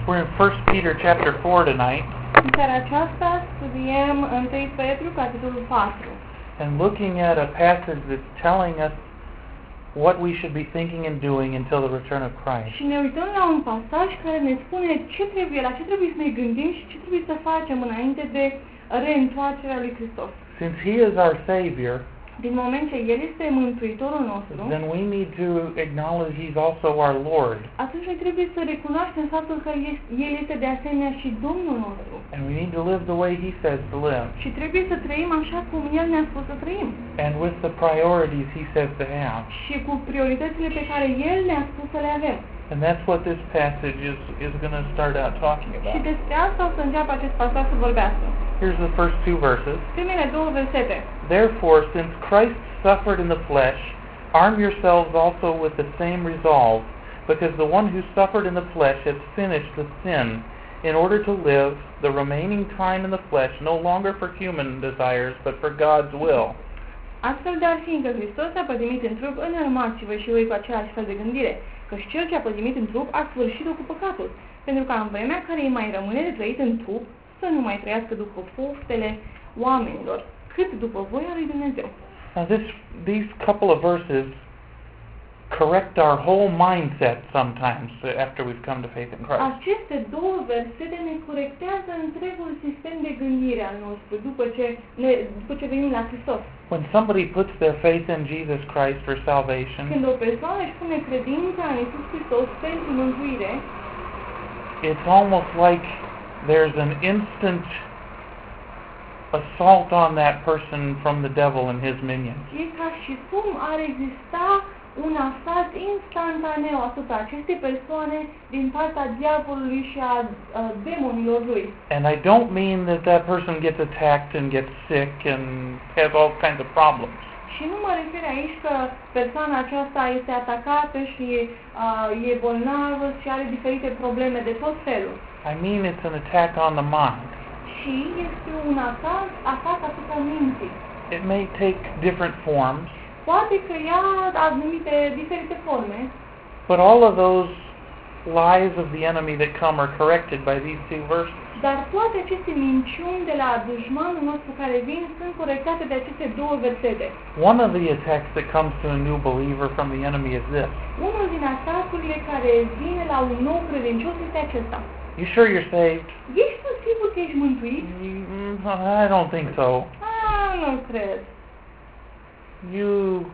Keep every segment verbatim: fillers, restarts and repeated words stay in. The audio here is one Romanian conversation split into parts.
We're in First Peter chapter four tonight. În seara aceasta studiem întâi Petru, capitolul patru. And looking at a passage that's telling us what we should be thinking and doing until the return of Christ. Și ne uităm la un pasaj care ne spune ce trebuie, la ce trebuie să ne gândim și ce trebuie să facem înainte de reîntoarcerea lui Hristos. Since He is our Savior, din moment ce El este Mântuitorul nostru, then we need to acknowledge He's also our Lord. Atunci noi trebuie să recunoaștem faptul că El este de asemenea și Domnul nostru. And we need to live the way He says to live. Și trebuie să trăim așa cum El ne-a spus să trăim. And with the priorities He says to have. Și cu prioritățile pe care El ne-a spus să le avem. And that's what this passage is, is going to start out talking about. Și despre asta o să înceapă acest pasaj să vorbească. Here's the first two verses. Primele două versete. Therefore, since Christ suffered in the flesh, arm yourselves also with the same resolve, because the one who suffered in the flesh has finished the sin, in order to live the remaining time in the flesh no longer for human desires, but for God's will. Astfel, dar fiindcă Hristos a pătimit în trup, înarmați-vă și voi cu același fel de gândire, căci cel ce a pătimit în trup a sfârșit-o cu păcatul, pentru ca în vremea care îi mai rămâne de trăit în trup, să nu mai trăiască după poftele oamenilor, cât după voia lui Dumnezeu. Now this, these couple of verses correct our whole mindset sometimes after we've come to faith in Christ. Aceste două versete ne corectează întregul sistem de gândire al nostru după ce, ne, după ce venim la Hristos. When somebody puts their faith in Jesus Christ for salvation, când o persoană își pune credința în Iisus Hristos pentru mântuire, it's almost like there's an instant assault on that person from the devil and his minions. E ca și cum ar exista un asalt instantaneu asupra acestei persoane din partea diavolului și a uh, demonilor lui. And I don't mean that that person gets attacked and gets sick and has all kinds of problems. Și nu mă refer aici că persoana aceasta este atacată și uh, e bolnavă și are diferite probleme de tot felul. I mean it's an attack on the mind. Și este un atac, atac asupra minții. It may take different forms. Poate că ia anumite diferite forme. But all of those lies of the enemy that come are corrected by these two verses. Dar toate aceste minciuni de la dușmanul nostru care vin sunt corectate de aceste două versete. One of the attacks that comes to a new believer from the enemy is this. Unul din atacurile care vine la un nou credincios este acesta. You sure you're saved? Ești tu sigur că ești mântuit? Mm, I don't think so. Ah, nu cred. You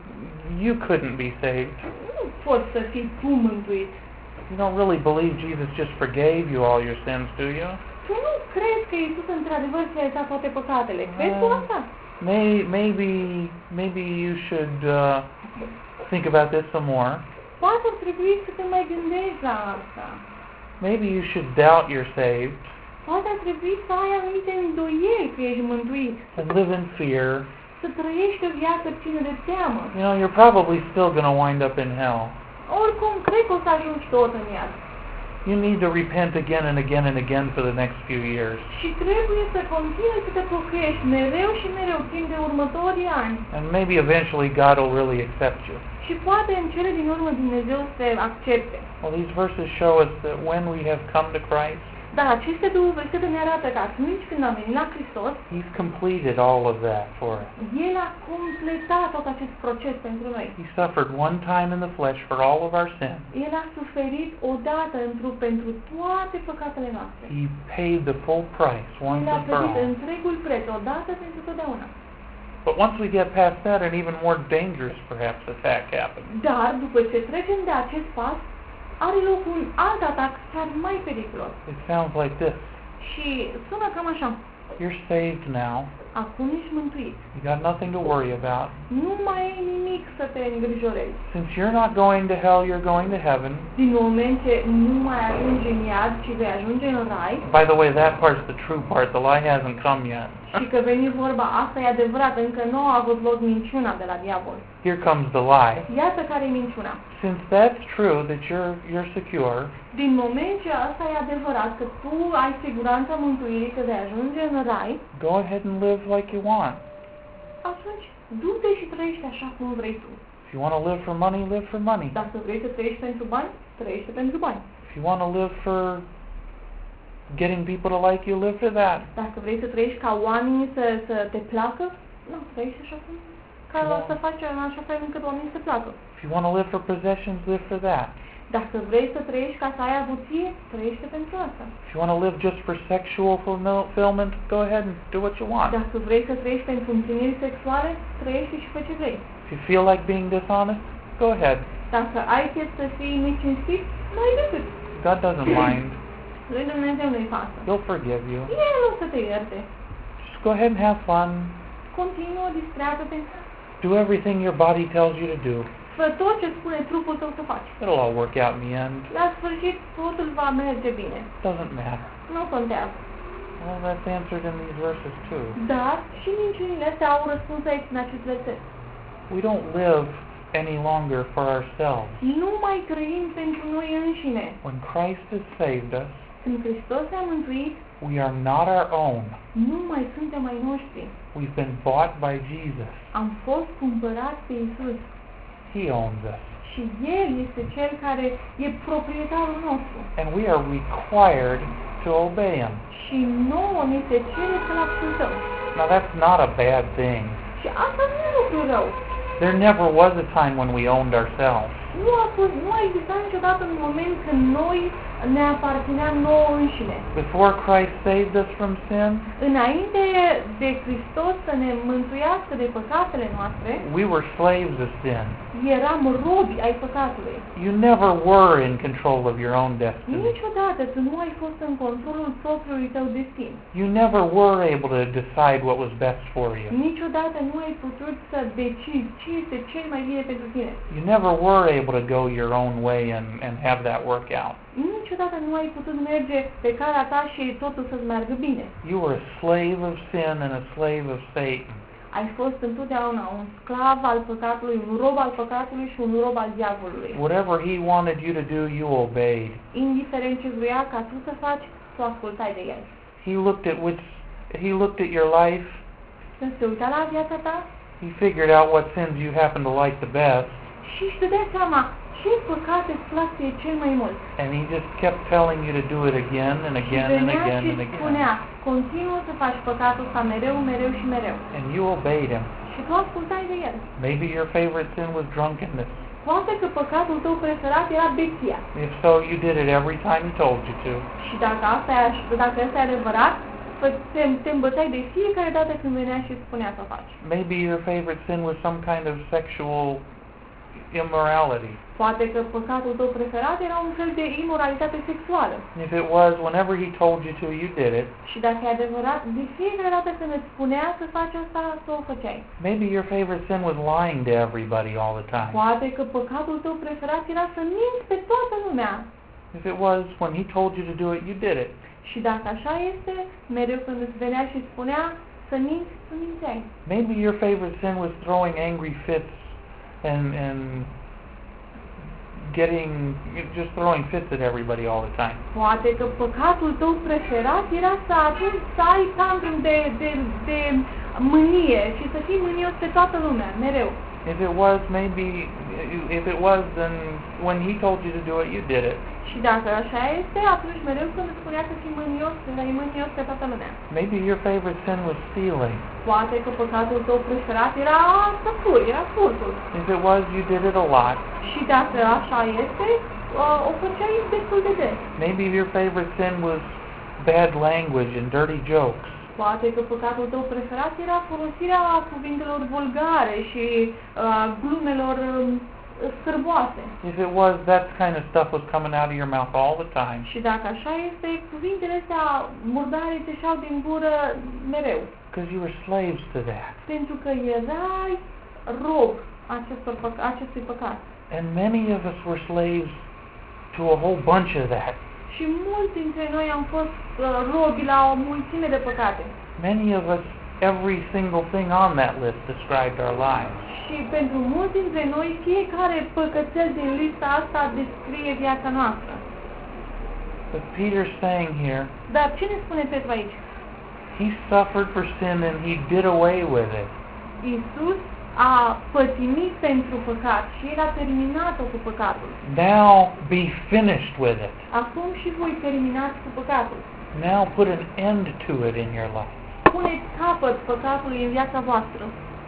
you couldn't be saved. Nu poți să fii tu mântuit. You don't really believe Jesus just forgave you all your sins, do you? Tu nu crezi că Iisus într-adevăr ți-a iertat toate păcatele? Crezi tu asta? May, maybe maybe you should uh, think about this some more. Poate ar trebui să te mai gândești la asta. Maybe you should doubt you're saved. Poate ar trebui să ai anumite îndoieli că ești mântuit. And live in fear. Să trăiești o viață plină de teamă. You know, you're probably still going to wind up in hell. Oricum, cred că o să ajungi tot în iad. You need to repent again and again and again for the next few years. Și trebuie să continui să te pocăiești mereu și mereu timp de următorii ani. And maybe eventually God will really accept you. Și poate în cele din urmă Dumnezeu să accepte. Well, these verses show us that when we have come to Christ, dar aceste două versete ne arată că atunci când am venit la Hristos, He's completed all of that for us. El a completat tot acest proces pentru noi. He suffered one time in the flesh for all of our sins. El a suferit odată în trup pentru toate păcatele noastre. He paid the full price once El a and for plătit all. întregul preț odată pentru totdeauna. But once we get past that, an even more dangerous, perhaps, attack happens. Dar după ce trecem de acest pas, are loc un alt atac chiar mai periculos. It sounds like this. Și sună cam așa. You're saved now. Acum ești mântuit. You got nothing to worry about. Nu mai ai nimic să te îngrijorezi. Since you're not going to hell, you're going to heaven. Din moment ce nu mai ajungi în iad, ci vei ajunge în rai. By the way, that part's the true part. The lie hasn't come yet. Și că veni vorba, asta e adevărat, încă nu a avut loc minciuna de la diavol. Here comes the lie. Iată care e minciuna. Since that's true, that you're you're secure. Din moment ce asta e adevărat, că tu ai siguranța mântuirii, că vei ajunge în rai, go ahead and live like you want. atunci du-te și trăiește așa cum vrei tu. If you want to live for money, live for money. Dacă vrei să trăiești pentru bani, trăiește pentru bani. If you want to live for getting people to like you, live for that. Dacă vrei să trăiești ca oamenii să, să te placă, nu, trăiești așa cum, ca Da. să faci în așa fel încât oamenii să placă. If you want to live for possessions, live for that. Dacă vrei să trăiești ca să ai avuție, trăiește pentru asta. If you want to live just for sexual fulfillment, go ahead and do what you want. Dacă vrei să trăiești pentru împliniri sexuale, trăiește și fă ce vrei. If you feel like being dishonest, go ahead. Dacă ai chef să fii necinstit, n-ai decât. God doesn't mind. Lui Dumnezeu nu-i pasă. He'll forgive you. El o să te ierte. Just go ahead and have fun. Continuă, distrează-te. Do everything your body tells you to do. Fă tot ce spune trupul tău să faci. It'll all work out in the end. La sfârșit, totul va merge bine. Doesn't matter. Nu contează. Well, that's answered in these verses too. Dar și minciunile astea au răspuns aici în acest verset. We don't live any longer for ourselves. Nu mai trăim pentru noi înșine. When Christ has saved us, Când Hristos ne-a mântuit, we are not our own. nu mai suntem ai noștri. We've been bought by Jesus. Am fost cumpărați pe Iisus. He owns us. Și El este Cel care e proprietarul nostru. And we are required to obey Him. Și nouă ni se cere să-L ascultăm. Now that's not a bad thing. Și asta nu e lucru rău. There never was a time when we owned ourselves. Nu a fost, nu a existat niciodată un moment când noi ne aparțineam nouă înșine. Before Christ saved us from sin, Înainte de Hristos să ne mântuiască de păcatele noastre, we were slaves of sin. eram robi ai păcatului. You never were in control of your own destiny. Niciodată tu nu ai fost în controlul propriului tău destin. You never were able to decide what was best for you. Niciodată nu ai putut să decizi ce este cel mai bine pentru tine. You never were able to go your own way and, and have that work out. Niciodată nu ai putut merge pe calea ta și totul să-ți meargă bine. You were a slave of sin and a slave of Satan. Ai fost întotdeauna un sclav al păcatului, un rob al păcatului și un rob al diavolului. Whatever he wanted you to do, you obeyed. Indiferent ce vrea ca tu să faci, tu ascultai de el. He looked at which he looked at your life. Când se uita la viața ta He figured out what sins you happen to like the best, și își dădea seama ce păcate îți plac ție cel mai mult. and he just kept telling you to do it again and Și again and venea again și and again. spunea, continuă să faci păcatul ăsta mereu, mereu și mereu. And you obeyed him. Și tu ascultai de el. Maybe your favorite sin was drunkenness. Poate că păcatul tău preferat era beția. If so, you did it every time he told you to. Și dacă asta e, dacă asta e adevărat, fă- te, te îmbătai de fiecare dată când venea și îți spunea să faci. Maybe your favorite sin was some kind of sexual immorality. Poate că păcatul tău preferat era un fel de imoralitate sexuală. If it was, whenever he told you to, you did it. Și dacă e adevărat, de fiecare dată când îți spunea să faci asta, să o făceai. Maybe your favorite sin was lying to everybody all the time. Poate că păcatul tău preferat era să minți pe toată lumea. If it was, when he told you to do it, you did it. Și dacă așa este, mereu când îți venea și spunea să minți, tu mințeai. Maybe your favorite sin was throwing angry fits and and getting just throwing fits at everybody all the time. Poate că păcatul tău preferat era să ajungi să ai tantrum de, de, de mânie și să fii mânios pe toată lumea, mereu. If it was, maybe if it was, then when he told you to do it, you did it. Și dacă așa este, atunci mereu când îți spunea să fii mânios, să ai mânios pe toată lumea. Maybe your favorite sin was stealing. Poate că păcatul tău preferat era să furi, era furtul. If it was, you did it a lot. Și dacă așa este, o făceai destul de des. Maybe your favorite sin was bad language and dirty jokes. Poate că păcatul tău preferat era folosirea cuvintelor vulgare și uh, glumelor uh, scârboase. If it was, that kind of stuff was coming out of your mouth all the time. Și dacă așa este, cuvintele astea murdare te ieșeau din gură mereu. Because you were slaves to that. Pentru că erai rob acestor păc- acestui păcat. And many of us were slaves to a whole bunch of that. Și mulți dintre noi am fost uh, robi la o mulțime de păcate. Many of us, every single thing on that list described our lives. Și pentru mulți dintre noi, fiecare păcățel din lista asta descrie viața noastră. But Peter's saying here, Dar ce ne spune Petru aici? he suffered for sin and he did away with it. Iisus a pătimit pentru păcat și El a terminat-o cu păcatul. Now be finished with it. Acum și voi terminați cu păcatul. Now put an end to it in your life. Puneți capăt păcatului în viața voastră.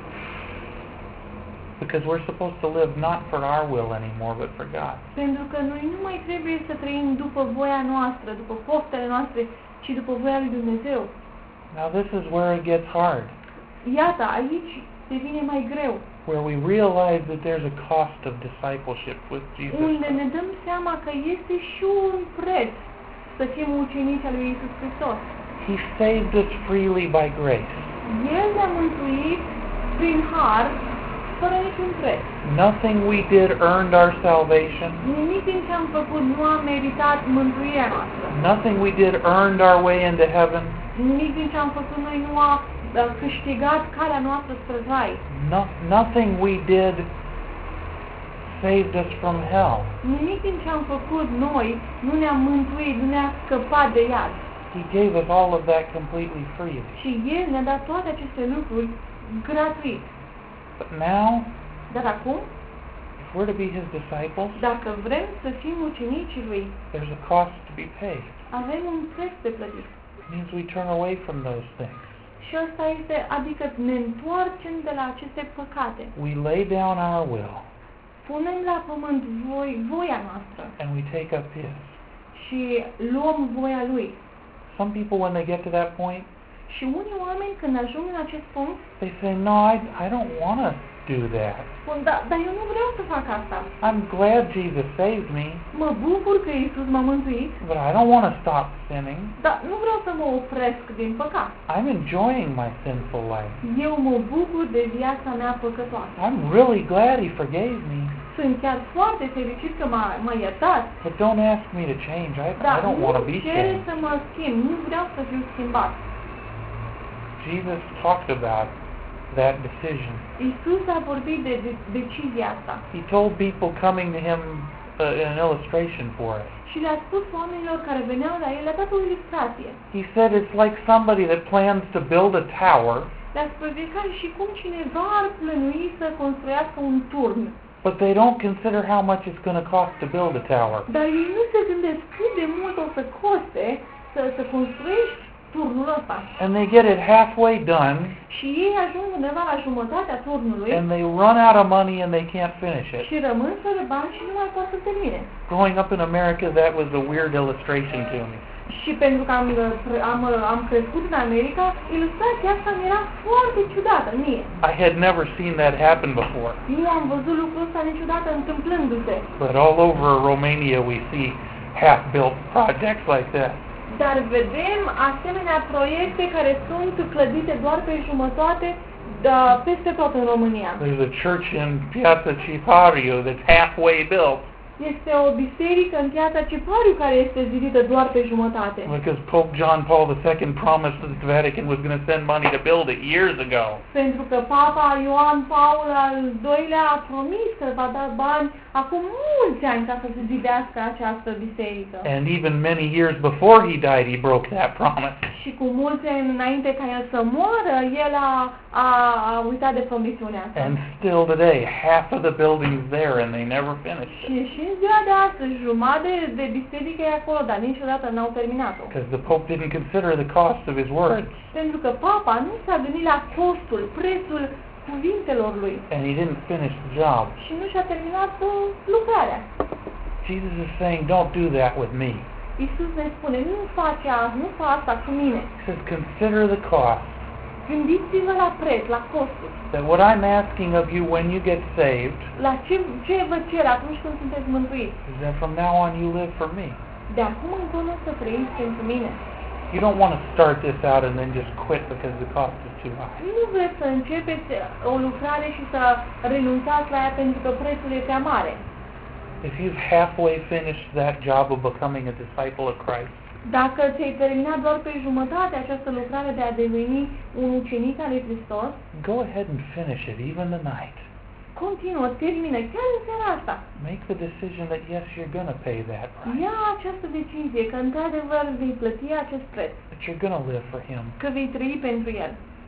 Because we're supposed to live not for our will anymore, but for God. Pentru că noi nu mai trebuie să trăim după voia noastră, după poftele noastre, ci după voia lui Dumnezeu. Now this is where it gets hard. Iată, aici devine mai greu. Where we realize that there's a cost of discipleship with Jesus. Unde ne dăm seama că este și un preț să fim ucenici al lui Iisus Hristos. He saved us freely by grace. El ne-a mântuit prin har, fără niciun preț. Nothing we did earned our salvation. Nimic din ce am făcut nu a meritat mântuirea noastră. Nothing we did earned our way into heaven. Nimic din ce am făcut noi nu a uh, câștigat calea noastră spre rai. No, nothing we did saved us from hell. Nimic din ce am făcut noi nu ne-a mântuit, nu ne-a scăpat de iad. He gave us all of that completely freely. Și El ne-a dat toate aceste lucruri gratuit. But now, Dar acum, if we're to be His disciples, dacă vrem să fim ucenicii Lui, there's a cost to be paid. avem un preț de plătit. It means we turn away from those things. Și asta este, adică ne întoarcem de la aceste păcate. We lay down our will Punem la pământ voi, voia noastră and we take up His. și luăm voia Lui. Some people, when they get to that point, Și unii oameni, când ajung în acest punct, they say, no, I, I don't want to do that. spun, da, dar eu nu vreau să fac asta. I'm glad Jesus saved me, Mă bucur că Iisus m-a mântuit, but I don't want to stop sinning. dar nu vreau să mă opresc din păcat. I'm enjoying my sinful life. Eu mă bucur de viața mea păcătoasă. I'm really glad He forgave me, Sunt chiar foarte fericit că m-a, m-a iertat, but don't ask me to change. I, dar I don't nu want to be cere changed. să mă schimb, nu vreau să fiu schimbat. Jesus talked about that decision. Iisus a vorbit de, de decizia asta He told people coming to Him uh, an illustration for it. și le-a spus oamenilor care veneau la el, le-a dat o ilustrație. He said it's like somebody that plans to build a tower, Le-a spus de ca și cum cineva ar plănui să construiască un turn, but they don't consider how much it's going to cost to build a tower. dar ei nu se gândesc cât de mult o să coste să, să construiești turnul ăsta. And they get it halfway done, Și ei ajung undeva la jumătatea turnului and they run out of money and they can't finish it. și rămân fără bani și nu mai pot să termine. Growing up in America, that was a weird illustration to me. Și pentru că am, am, am crescut în America, ilustrația asta mi era foarte ciudată mie. I had never seen that happen before. Nu am văzut lucrul ăsta niciodată întâmplându-se. But all over Romania we see half-built projects like that. Dar vedem asemenea proiecte care sunt clădite doar pe jumătate da, peste tot în România. There's a church in Piazza Cipario that's halfway built Este o biserică în Piața Cipariu care este zidită doar pe jumătate. because Pope John Paul the Second promised that the Vatican was going to send money to build it years ago. Pentru că Papa Ioan Paul al doilea a promis că va da bani acum mulți ani ca să se zidească această biserică. And even many years before he died, he broke that promise. Și cu mulți ani înainte ca el să moară, el a, a, a uitat de promisiunea asta. And still today, half of the building's there and they never finished it. Și și în ziua de astăzi, jumătate de, de biserică e acolo, dar niciodată n-au terminat-o. Because the Pope didn't consider the cost of his words. Pentru că Papa nu s-a gândit la costul, prețul cuvintelor lui. And he didn't finish the job. Și nu și-a terminat uh, lucrarea. Jesus is saying, don't do that with me. Iisus ne spune, nu face asta, nu fa asta cu mine. He says, consider the cost. Gândiți-vă la preț, la costuri. That what I'm asking of you when you get saved La ce, ce vă cer atunci când sunteți mântuiți. is that from now on you live for me. De acum încolo să trăiți pentru mine. You don't want to start this out and then just quit because the cost is too high. Nu vreți să începeți o lucrare și să renunțați la ea pentru că prețul e prea mare. If you've halfway finished that job of becoming a disciple of Christ, Dacă ți-ai terminat doar pe jumătate această lucrare de a deveni un ucenic al lui Hristos, go ahead and finish it, even tonight. continuă, termină, chiar în seara asta. Make the decision that yes, you're going to pay that price. Ia această decizie că într-adevăr vei plăti acest preț, That you're going to live for Him. că vei trăi pentru El.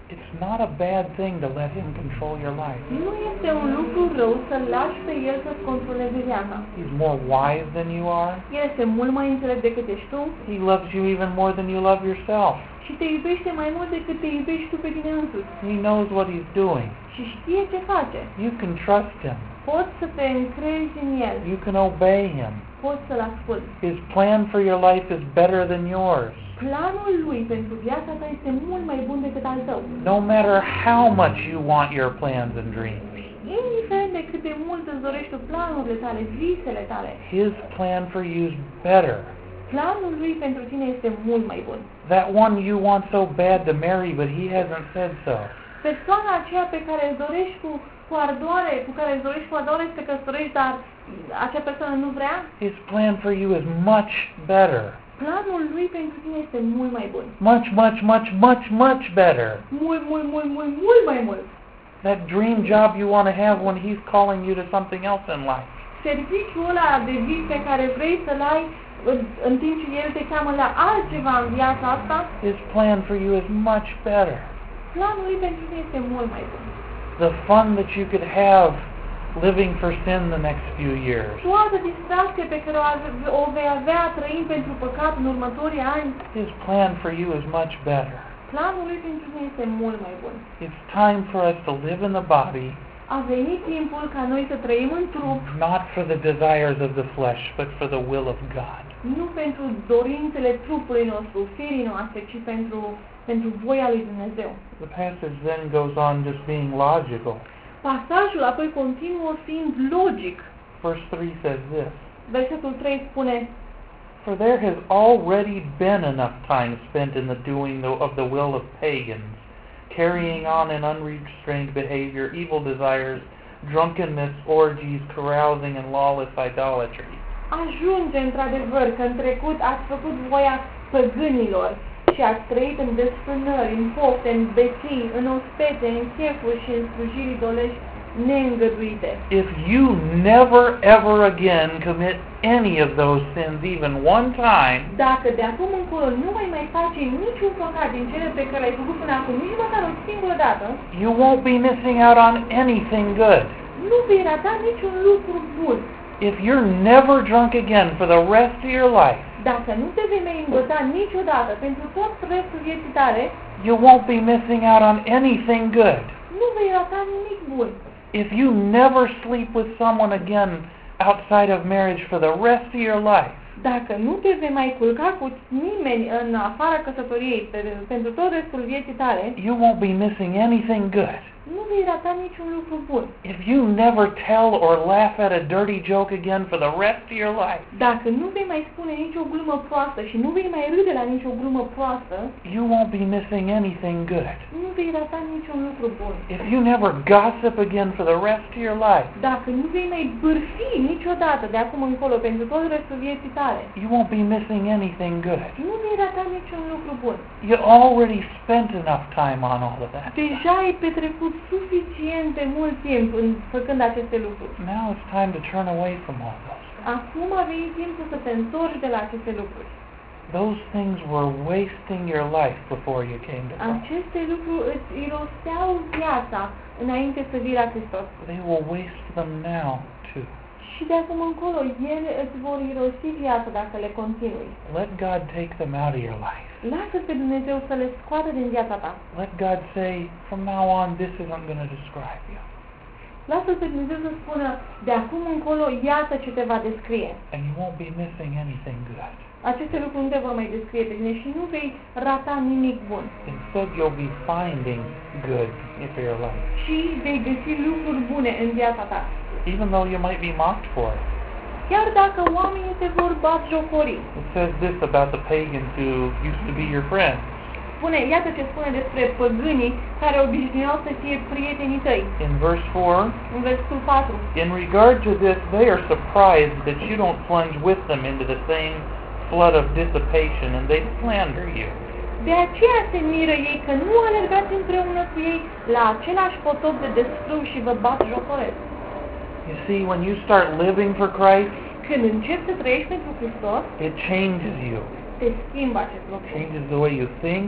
It's not a bad thing to let Him control your life. Nu este un lucru rău să lași pe El să-ți controleze viața. He's more wise than you are. El este mult mai înțelept decât ești tu He loves you even more than you love yourself. și te iubește mai mult decât te iubești tu pe tine însuți. He knows what He's doing. Și știe ce face. You can trust Him. Poți să te încrezi în El. You can obey Him. Poți să-L asculți. His plan for your life is better than yours. Planul Lui pentru viața ta este mult mai bun decât al tău. No matter how much you want your plans and dreams, Indiferent de cât de mult îți dorești tu planurile tale, visele tale, His plan for you is better. planul Lui pentru tine este mult mai bun. That one you want so bad to marry, but He hasn't said so. Persoana aceea pe care îți dorești cu, cu ardoare, cu care îți dorești cu ardoare să te căsătorești, dar acea persoană nu vrea, His plan for you is much better. planul Lui pentru tine este mult mai bun. Much, much, much, much, much better. Mult, mult, mult, mult, mult mai mult. That dream job you want to have when He's calling you to something else in life. Serviciul ăla de vis pe care vrei să-l ai în, în timp ce El te cheamă la altceva în viața asta, His plan for you is much better. planul Lui pentru tine este mult mai bun. The fun that you could have living for sin the next few years. Toată distracția pe care o, ave- o vei avea trăind pentru păcat în următorii ani, His plan for you is much better. planul Lui pentru tine este mult mai bun. It's time for us to live in the body, A venit timpul ca noi să trăim în trup, not for the desires of the flesh, but for the will of God. nu pentru dorințele trupului nostru, firii noastre, ci pentru, pentru voia lui Dumnezeu. The passage then goes on just being logical. Pasajul apoi continuă fiind logic. Verse three says this, Versetul trei spune: For there has already been enough time spent in the doing of the will of pagans, carrying on an unrestrained behavior, evil desires, drunkenness, orgies, carousing, and lawless idolatry. Ajunge într-adevăr că în trecut ați făcut voia păgânilor și ați trăit în desfrânări, în pofte, în beții, în ospete, în chefuri și în slujiri idolești neîngăduite. If you never ever again commit any of those sins even one time, Dacă de acum încolo nu mai mai face niciun păcat din cele pe care le-ai făcut până acum, nici măcar o singură dată, you won't be missing out on anything good. nu vei rata niciun lucru bun. If you're never drunk again for the rest of your life, Dacă nu te vei mai îmbăta niciodată pentru tot restul vieții tale, you won't be missing out on anything good. nu vei rata nimic bun. If you never sleep with someone again outside of marriage for the rest of your life, Dacă nu te vei mai culca cu nimeni în afara căsătoriei pe, pentru tot restul vieții tale, you won't be missing anything good. nu vei rata niciun lucru bun. If you never tell or laugh at a dirty joke again for the rest of your life, Dacă nu vei mai spune nicio glumă proastă și nu vei mai râde la nicio glumă proastă, you won't be missing anything good. nu vei rata niciun lucru bun. If you never gossip again for the rest of your life, Dacă nu vei mai bârfi niciodată de acum încolo pentru tot restul vieții tale, you won't be missing anything good. nu vei rata niciun lucru bun. You already spent enough time on all of that. Deja ai petrecut suficient de mult timp în, făcând aceste lucruri. Now it's time to turn away from all those. Acum a venit timpul să te întorci de la aceste lucruri. Those things were wasting your life before you came to Christ. Aceste lucruri îți iroseau viața înainte să vii la Hristos. They will waste them now too. Și de acum încolo, ele îți vor irosi viața dacă le continui. Let God take them out of your life. Lasă pe Dumnezeu să le scoată din viața ta. Let God say, from now on, this isn't going to describe you. Lasă pe Dumnezeu să spună, de acum încolo, iată ce te va descrie. And you won't be missing anything good. Aceste lucruri nu te vor mai descrie pe tine și nu vei rata nimic bun. Instead, you'll be finding good for your life. Și vei găsi lucruri bune în viața ta. Even though you might be mocked for it. Chiar dacă oamenii te vor batjocori. It says this about the pagans who used to be your friends. Spune, iată ce spune despre păgânii care obișnuiau să fie prietenii tăi. In verse four, În versetul patru. in regard to this, they are surprised that you don't plunge with them into the same flood of dissipation, and they slander you. De aceea se miră ei că nu alergați împreună cu ei la același potop de desfrâu și vă bat jocoresc. You see, when you start living for Christ, Când începi să trăiești pentru Hristos, it changes you. te schimbă acest lucru. Changes the way you think,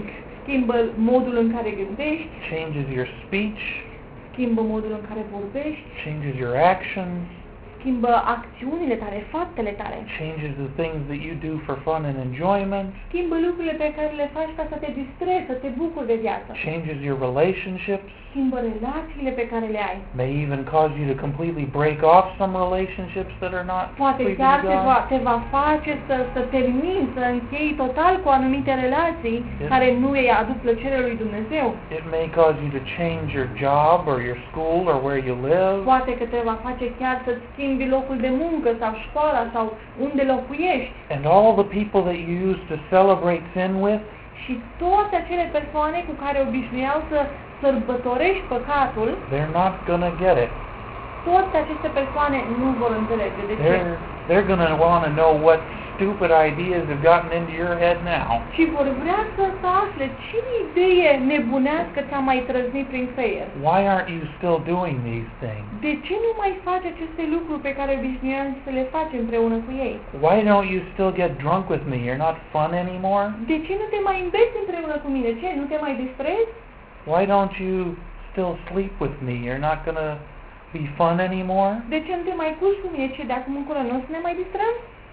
schimbă modul în care gândești, changes your speech, schimbă modul în care vorbești, changes your actions, schimbă acțiunile tale, faptele tale, changes the things that you do for fun and enjoyment, schimbă lucrurile pe care le faci ca să te distrezi, să te bucuri de viață, changes your relationships, schimbă relațiile pe care le ai. may even cause you to completely break off some relationships that are not Poate pleasing chiar to te va, God. te va face să, să termini, să închei total cu anumite relații Yeah. care nu îi aduc plăcere lui Dumnezeu. It may cause you to change your job or your school or where you live. Poate că te va face chiar să-ți schimbi locul de muncă sau școala sau unde locuiești. And all the people that you used to celebrate sin with, Și toate acele persoane cu care obișnuiau să sărbătorești păcatul, they're not going to get it. toate aceste persoane nu vor înțelege. De ce? They're, they're going to want to know what stupid ideas have gotten into your head now. Și vor vrea să, să afle ce idee nebunească ți-a mai trăznit prin creier. Why aren't you still doing these things? De ce nu mai faci aceste lucruri pe care obișnuiam să le faci împreună cu ei? Why don't you still get drunk with me? You're not fun anymore? De ce nu te mai îmbeți împreună cu mine? Ce? Nu te mai distrezi? Why don't you still sleep with me? You're not going to be fun anymore? De ce nu te mai culci cu mine? Ce? De acum încolo nu o să ne mai distrăm?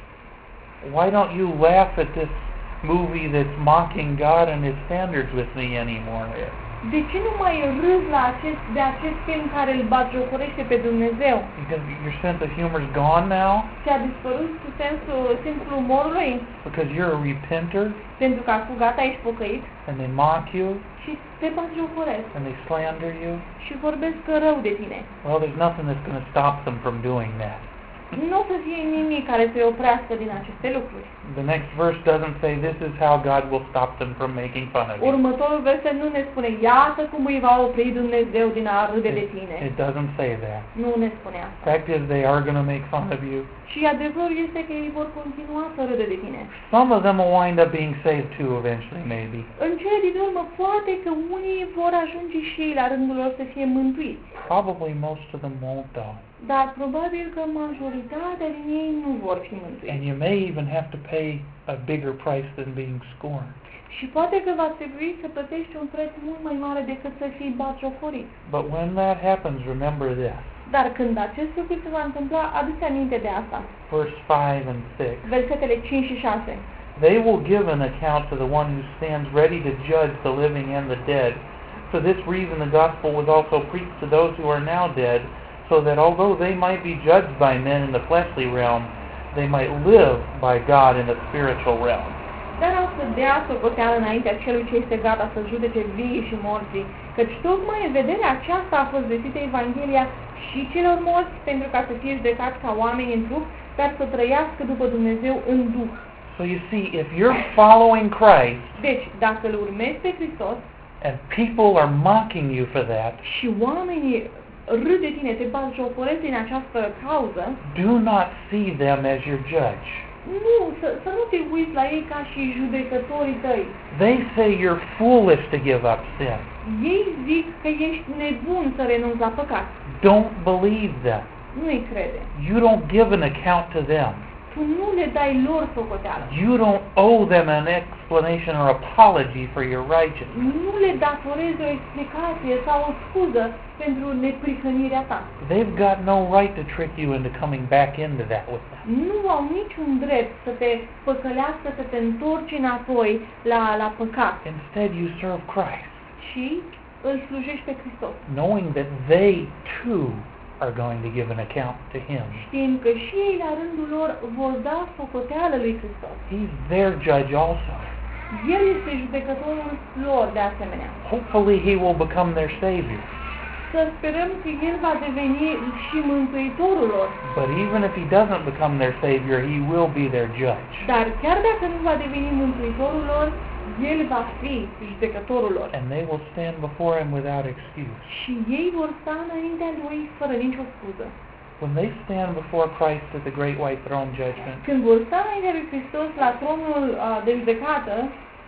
Why don't you laugh at this movie that's mocking God and His standards with me anymore? De ce nu mai râzi la acest, de acest film care îl batjocorește pe Dumnezeu? Because your sense of humor's gone now? Ți-a dispărut sensul, simțul umorului? Because you're a repenter Pentru că acum gata, ești pocăit and they mock you și te batjocoresc and they slander you? și vorbesc rău de tine. Well, there's nothing that's going to stop them from doing that. Nu o să fie nimic care să-i oprească din aceste lucruri. The next verse doesn't say this is how God will stop them from making fun of you. Următorul verset nu ne spune, iată cum îi va opri Dumnezeu din a râde de tine. It doesn't say that. Nu ne spune asta. Fact is, they are going to make fun of you. Și adevărul este că ei vor continua să râde de tine. Some of them will wind up being saved too eventually, maybe. În cele din urmă, poate că unii vor ajunge și ei la rândul lor să fie mântuiți. Probably most of them won't, though. Dar probabil că majoritatea din ei nu vor fi And mântuiți. you may even have to pay a bigger price than being scorned. Și poate că va trebui să plătești un preț mult mai mare decât să fii batjocorit. But when that happens, remember this. Dar când acest lucru se va întâmpla, adu-ți aminte de asta. Verse five and six. Versetele cinci și șase. They will give an account to the one who stands ready to judge the living and the dead. For this reason the gospel was also preached to those who are now dead, so that although they might be judged by men in the fleshly realm, they might live by God in the spiritual realm. Dar au să dea socoteală înaintea celui ce este gata să judece vii și morții, căci tocmai în vederea aceasta a fost vestită Evanghelia și celor morți, pentru ca să fie judecați ca oameni în trup, dar să trăiască după Dumnezeu în Duh. So you see, if you're following Christ, Deci, dacă îl urmezi pe Hristos and people are mocking you for that, și oamenii râd de tine, te batjocoresc din această cauză, do not see them as your judge. nu, să, să nu te uiți la ei ca și judecătorii tăi. They say you're foolish to give up sin. Ei zic că ești nebun să renunți la păcat. Don't believe them. Nu-i crede. You don't give an account to them. Tu nu le dai lor socoteală. You don't owe them an explanation or apology for your righteousness. Nu le datorezi o explicație sau o scuză pentru neprihănirea ta. They've got no right to trick you into coming back into that with them. Nu au niciun drept să te păcălească, să te întorci înapoi la, la păcat. Instead, you serve Christ, Și îl slujești pe Hristos. knowing that they too are going to give an account to Him. Știind că și ei la rândul lor vor da socoteală lui Hristos. He's their judge also. El este judecătorul lor de asemenea. Hopefully, He will become their Savior. Să sperăm că El va deveni și mântuitorul lor. But even if He doesn't become their Savior, He will be their judge. Dar chiar dacă nu va deveni mântuitorul lor, El va fi judecătorul lor. And they will stand before Him without excuse. Și ei vor sta înaintea Lui fără nicio scuză. When they stand before Christ at the great white throne judgment, Când vor sta înaintea Lui Hristos la tronul uh, de judecată,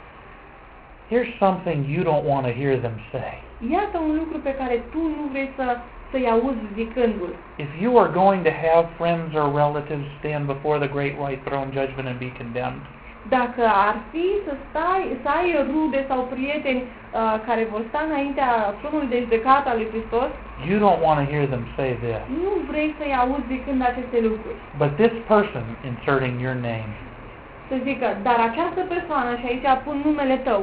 here's something you don't want to hear them say. iată un lucru pe care tu nu vrei să, să-i auzi zicându-l. If you are going to have friends or relatives stand before the great white throne judgment and be condemned, Dacă ar fi să stai, să ai rude sau prieteni uh, care vor sta înaintea tronului de judecată al lui Hristos, you don't want to hear them say this. nu vrei să-i auzi zicând aceste lucruri. But this person, inserting your name, Să zică, dar această persoană, și aici pun numele tău,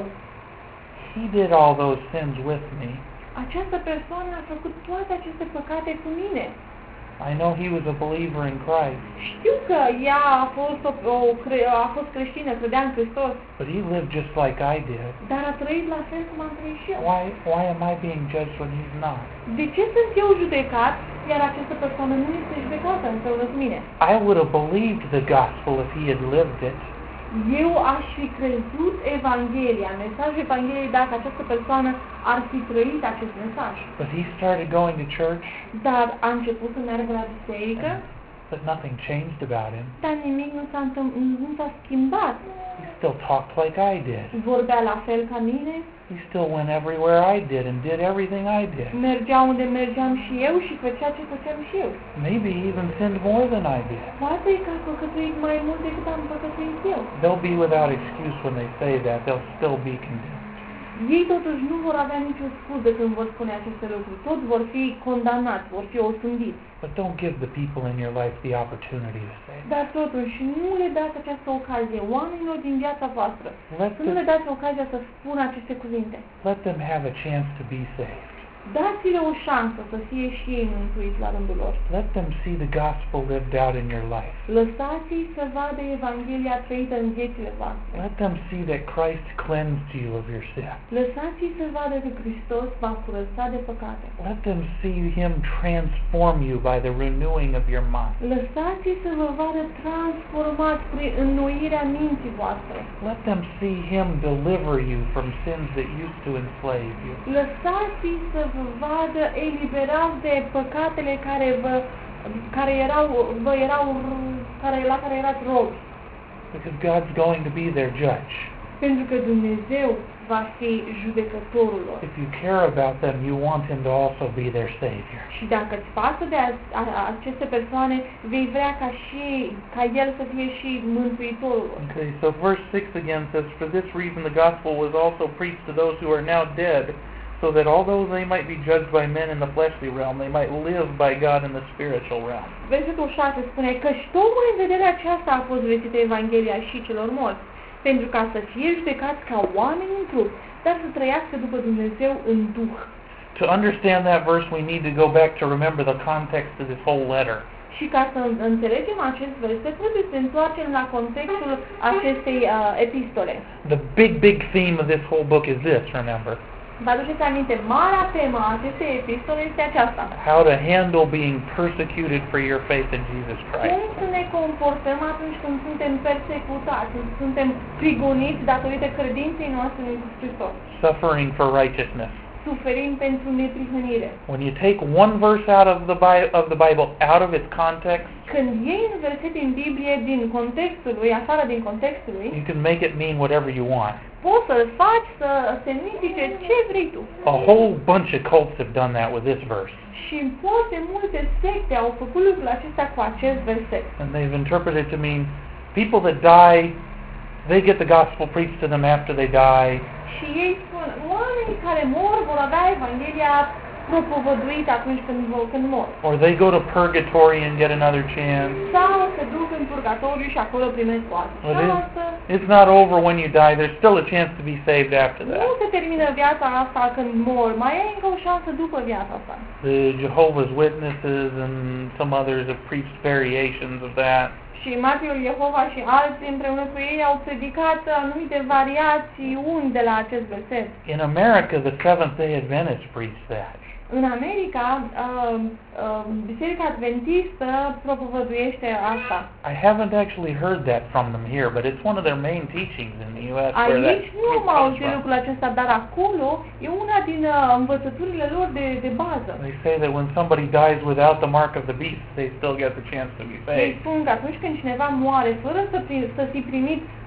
he did all those sins with me. această persoană a făcut toate aceste păcate cu mine. I know he was a believer in Christ, Știu că ea a fost, o, o, cre- a fost creștină, credea în Hristos, but he lived just like I did. dar a trăit la fel cum am trăit și eu. Why, why am I being judged when he's not? De ce sunt eu judecat, iar această persoană nu este judecată împreună cu mine? I would have believed the gospel if he had lived it. Eu aș fi crezut Evanghelia, mesajul Evangheliei, dacă această persoană ar fi trăit acest mesaj. But he started going to church, Dar a început să meargă la biserică, but nothing changed about him. dar nimic nu s-a, întâm- nu s-a schimbat. He still talked like I did. Vorbea la fel ca mine, He still went everywhere I did and did everything I did. mergea unde mergeam și eu și făcea ce făceam și eu. Maybe he even sinned more than I did. Poate că a păcătuit mai mult decât am păcătuit eu. They'll be without excuse when they say that. They'll still be condemned. Ei totuși nu vor avea nicio scuză când vor spune aceste lucruri. Tot vor fi condamnați, vor fi osândiți. But don't give the people in your life the opportunity to say that. Dar totuși nu le dați această ocazie oamenilor din viața voastră. Let, Să nu le the, dați ocazia să spună aceste cuvinte. let them have a chance to be saved. Dați-le o șansă să fie și ei mântuiți la rândul lor. Let them see the gospel lived out in your life. Lăsați-i să vadă Evanghelia trăită în viețile voastre. Let them see that Christ cleansed you of your sin. Lăsați-i să vadă că Hristos v-a curățat de păcate. Let them see him transform you by the renewing of your mind. Lăsați-i să vă vadă transformat prin înnoirea minții voastre. Let them see him deliver you from sins that used to enslave you. Lăsați-i să vă vadă eliberați de păcatele care vă care erau vă erau care la care erați robi. Because God's going to be their judge. Pentru că Dumnezeu va fi judecătorul lor. If you care about them, you want him to also be their Savior. Și dacă îți pasă de a, a, aceste persoane, vei vrea ca și ca el să fie și mântuitorul lor. Okay, so verse six again says, For this reason the gospel was also preached to those who are now dead, so that although they might be judged by men in the fleshly realm, they might live by God in the spiritual realm. Versetul șase spune că și tocmai în vederea aceasta a fost vestită Evanghelia și celor morți, pentru ca să fie judecați ca oameni în trup, dar să trăiască după Dumnezeu în Duh. To understand that verse, we need to go back to remember the context of this whole letter. Și ca să înțelegem acest verset, trebuie să ne întoarcem la contextul acestei uh, epistole. The big, big theme of this whole book is this, remember. Vă aduceți aminte, marea temă a acestei epistole este aceasta. How to handle being persecuted for your faith in Jesus Cum Christ. să ne comportăm atunci când suntem persecutați, când suntem prigoniți datorită credinței noastre în Iisus Hristos? Suffering for righteousness. Suferim pentru neprihănire. When you take one verse out of the, Bi- of the Bible out of its context, Când iei un verset din Biblie din contextul lui, afară din contextul lui, you can make it mean whatever you want. poți să-l faci să semnifice ce vrei tu. A whole bunch of cults have done that with this verse. Și foarte multe secte au făcut lucrul acesta cu acest verset. And they've interpreted it to mean people that die, they get the gospel preached to them after they die. Și ei spun, oamenii care mor vor avea Evanghelia propovăduită atunci când, când mor. Or they go to purgatory and get another chance. Sau se duc în purgatoriu și acolo primesc o altă But șansă. it's, it's not over when you die. There's still a chance to be saved after Nu that. se termină viața asta când mor, mai ai încă o șansă după viața asta. The Jehovah's Witnesses and some others have preached variations of that. Și martirul Jehova și alții împreună cu ei au predicat anumite variațiuni de la acest verset. In America, the Seventh-day Adventists preach that. În America, uh, uh, Biserica Adventistă propovăduiește asta. I haven't actually heard that from them here, but it's one of their main teachings in the U S where that Aici nu group am comes auzit from. lucrul acesta, dar acolo e una din uh, învățăturile lor de, de bază. They say that when somebody dies without the mark of the beast, they still get the chance to be Ei saved. spun că atunci când cineva moare fără să, pri, să fi primit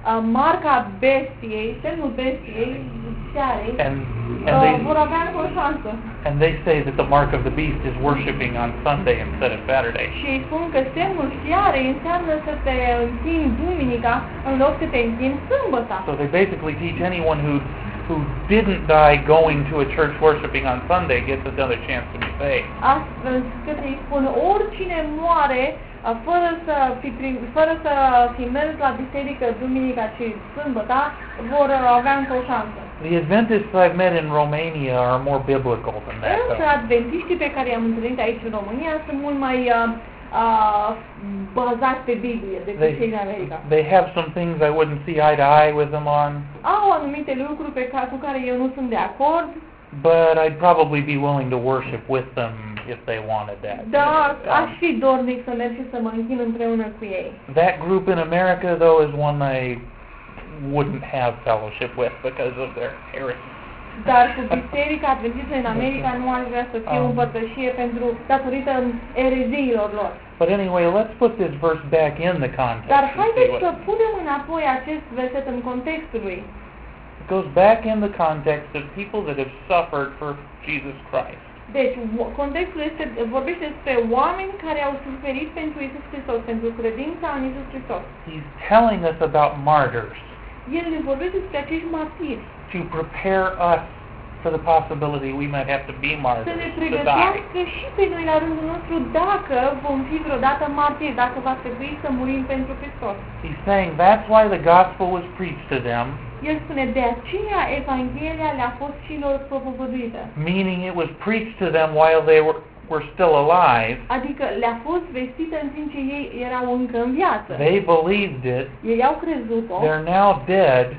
uh, marca bestiei, semnul bestiei, searei, And uh, and they vor avea încă o șansă. and they say that the mark of the beast is worshiping on Sunday instead of Saturday. Și îi spun că semnul fiarei înseamnă să te închini duminica în loc să te închini sâmbăta. So they basically teach anyone who who didn't die going to a church worshiping on Sunday gets another chance to be saved. Astfel că îi spun oricine moare uh, fără să fi prim- fără să fi mers la biserică duminica și sâmbăta, vor uh, avea încă o șansă. The Adventists I've met in Romania are more biblical than that, Însă though. adventiștii pe care i-am întâlnit aici în România sunt mult mai uh, uh, bazați pe Biblie decât They, cei din America. they have some things I wouldn't see eye to eye with them on, Au anumite lucruri pe ca- cu care eu nu sunt de acord, but I'd probably be willing to worship with them if they wanted that. dar aș Um, fi dornic să merg și să mă închin împreună cu ei. that group in America, though, is one I wouldn't have fellowship with because of their heresy. Dar cu biserica adventistă în America nu aș vrea să fiu Um. împărtășie pentru datorită ereziilor lor. But anyway, let's put this verse back in the context. Dar and see haideți what- să punem înapoi acest verset în contextul lui. It goes back in the context of people that have suffered for Jesus Christ. Deci, o- contextul este, vorbește despre oameni care au suferit pentru Iisus Hristos, pentru credința în Iisus Hristos. He's telling us about martyrs El ne vorbește despre acești martiri, to prepare us for the possibility we might have to be să martyrs, ne to die. pregătească și pe noi la rândul nostru dacă vom fi vreodată martiri, dacă va trebui să murim pentru Hristos. He's saying that's why the gospel was preached to them, El spune, de aceea Evanghelia le-a fost și lor propovăduită. meaning it was preached to them while they were, were still alive. Adică le-a fost vestită în timp ce ei erau încă în viață. They believed it. Ei au crezut-o, They're now dead,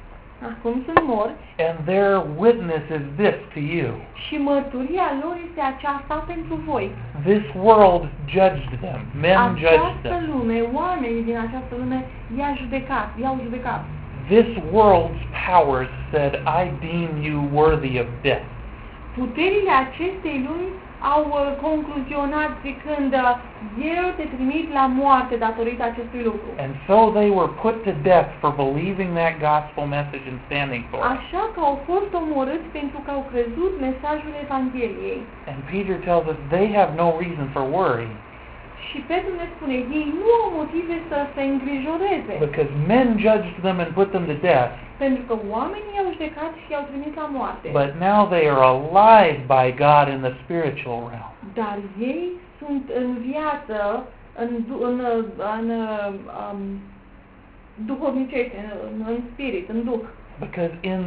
acum sunt morți, and their witness is this to you. și mărturia lor este aceasta pentru voi. This world judged them. Men judged Această them. lume, oamenii din această lume i-a judecat, i-au judecat. This world's powers said, I deem you worthy of death. Puterile acestei lumi au uh, concluzionat zicând, uh, eu te trimit la moarte datorită acestui lucru. And so they were put to death for believing that gospel message and standing for it. Așa că au fost omorâți pentru că au crezut mesajul Evangheliei. And Peter tells us they have no reason for worry Și Petru ne spune, ei nu au motive să se îngrijoreze, because men judged them and put them to death, pentru că oamenii i-au judecat și i-au trimis la moarte. but now they are alive by God in the spiritual realm. Dar ei sunt în viață, în, du- în, în, în um, duhovnicește, în, în spirit, în duh. Because in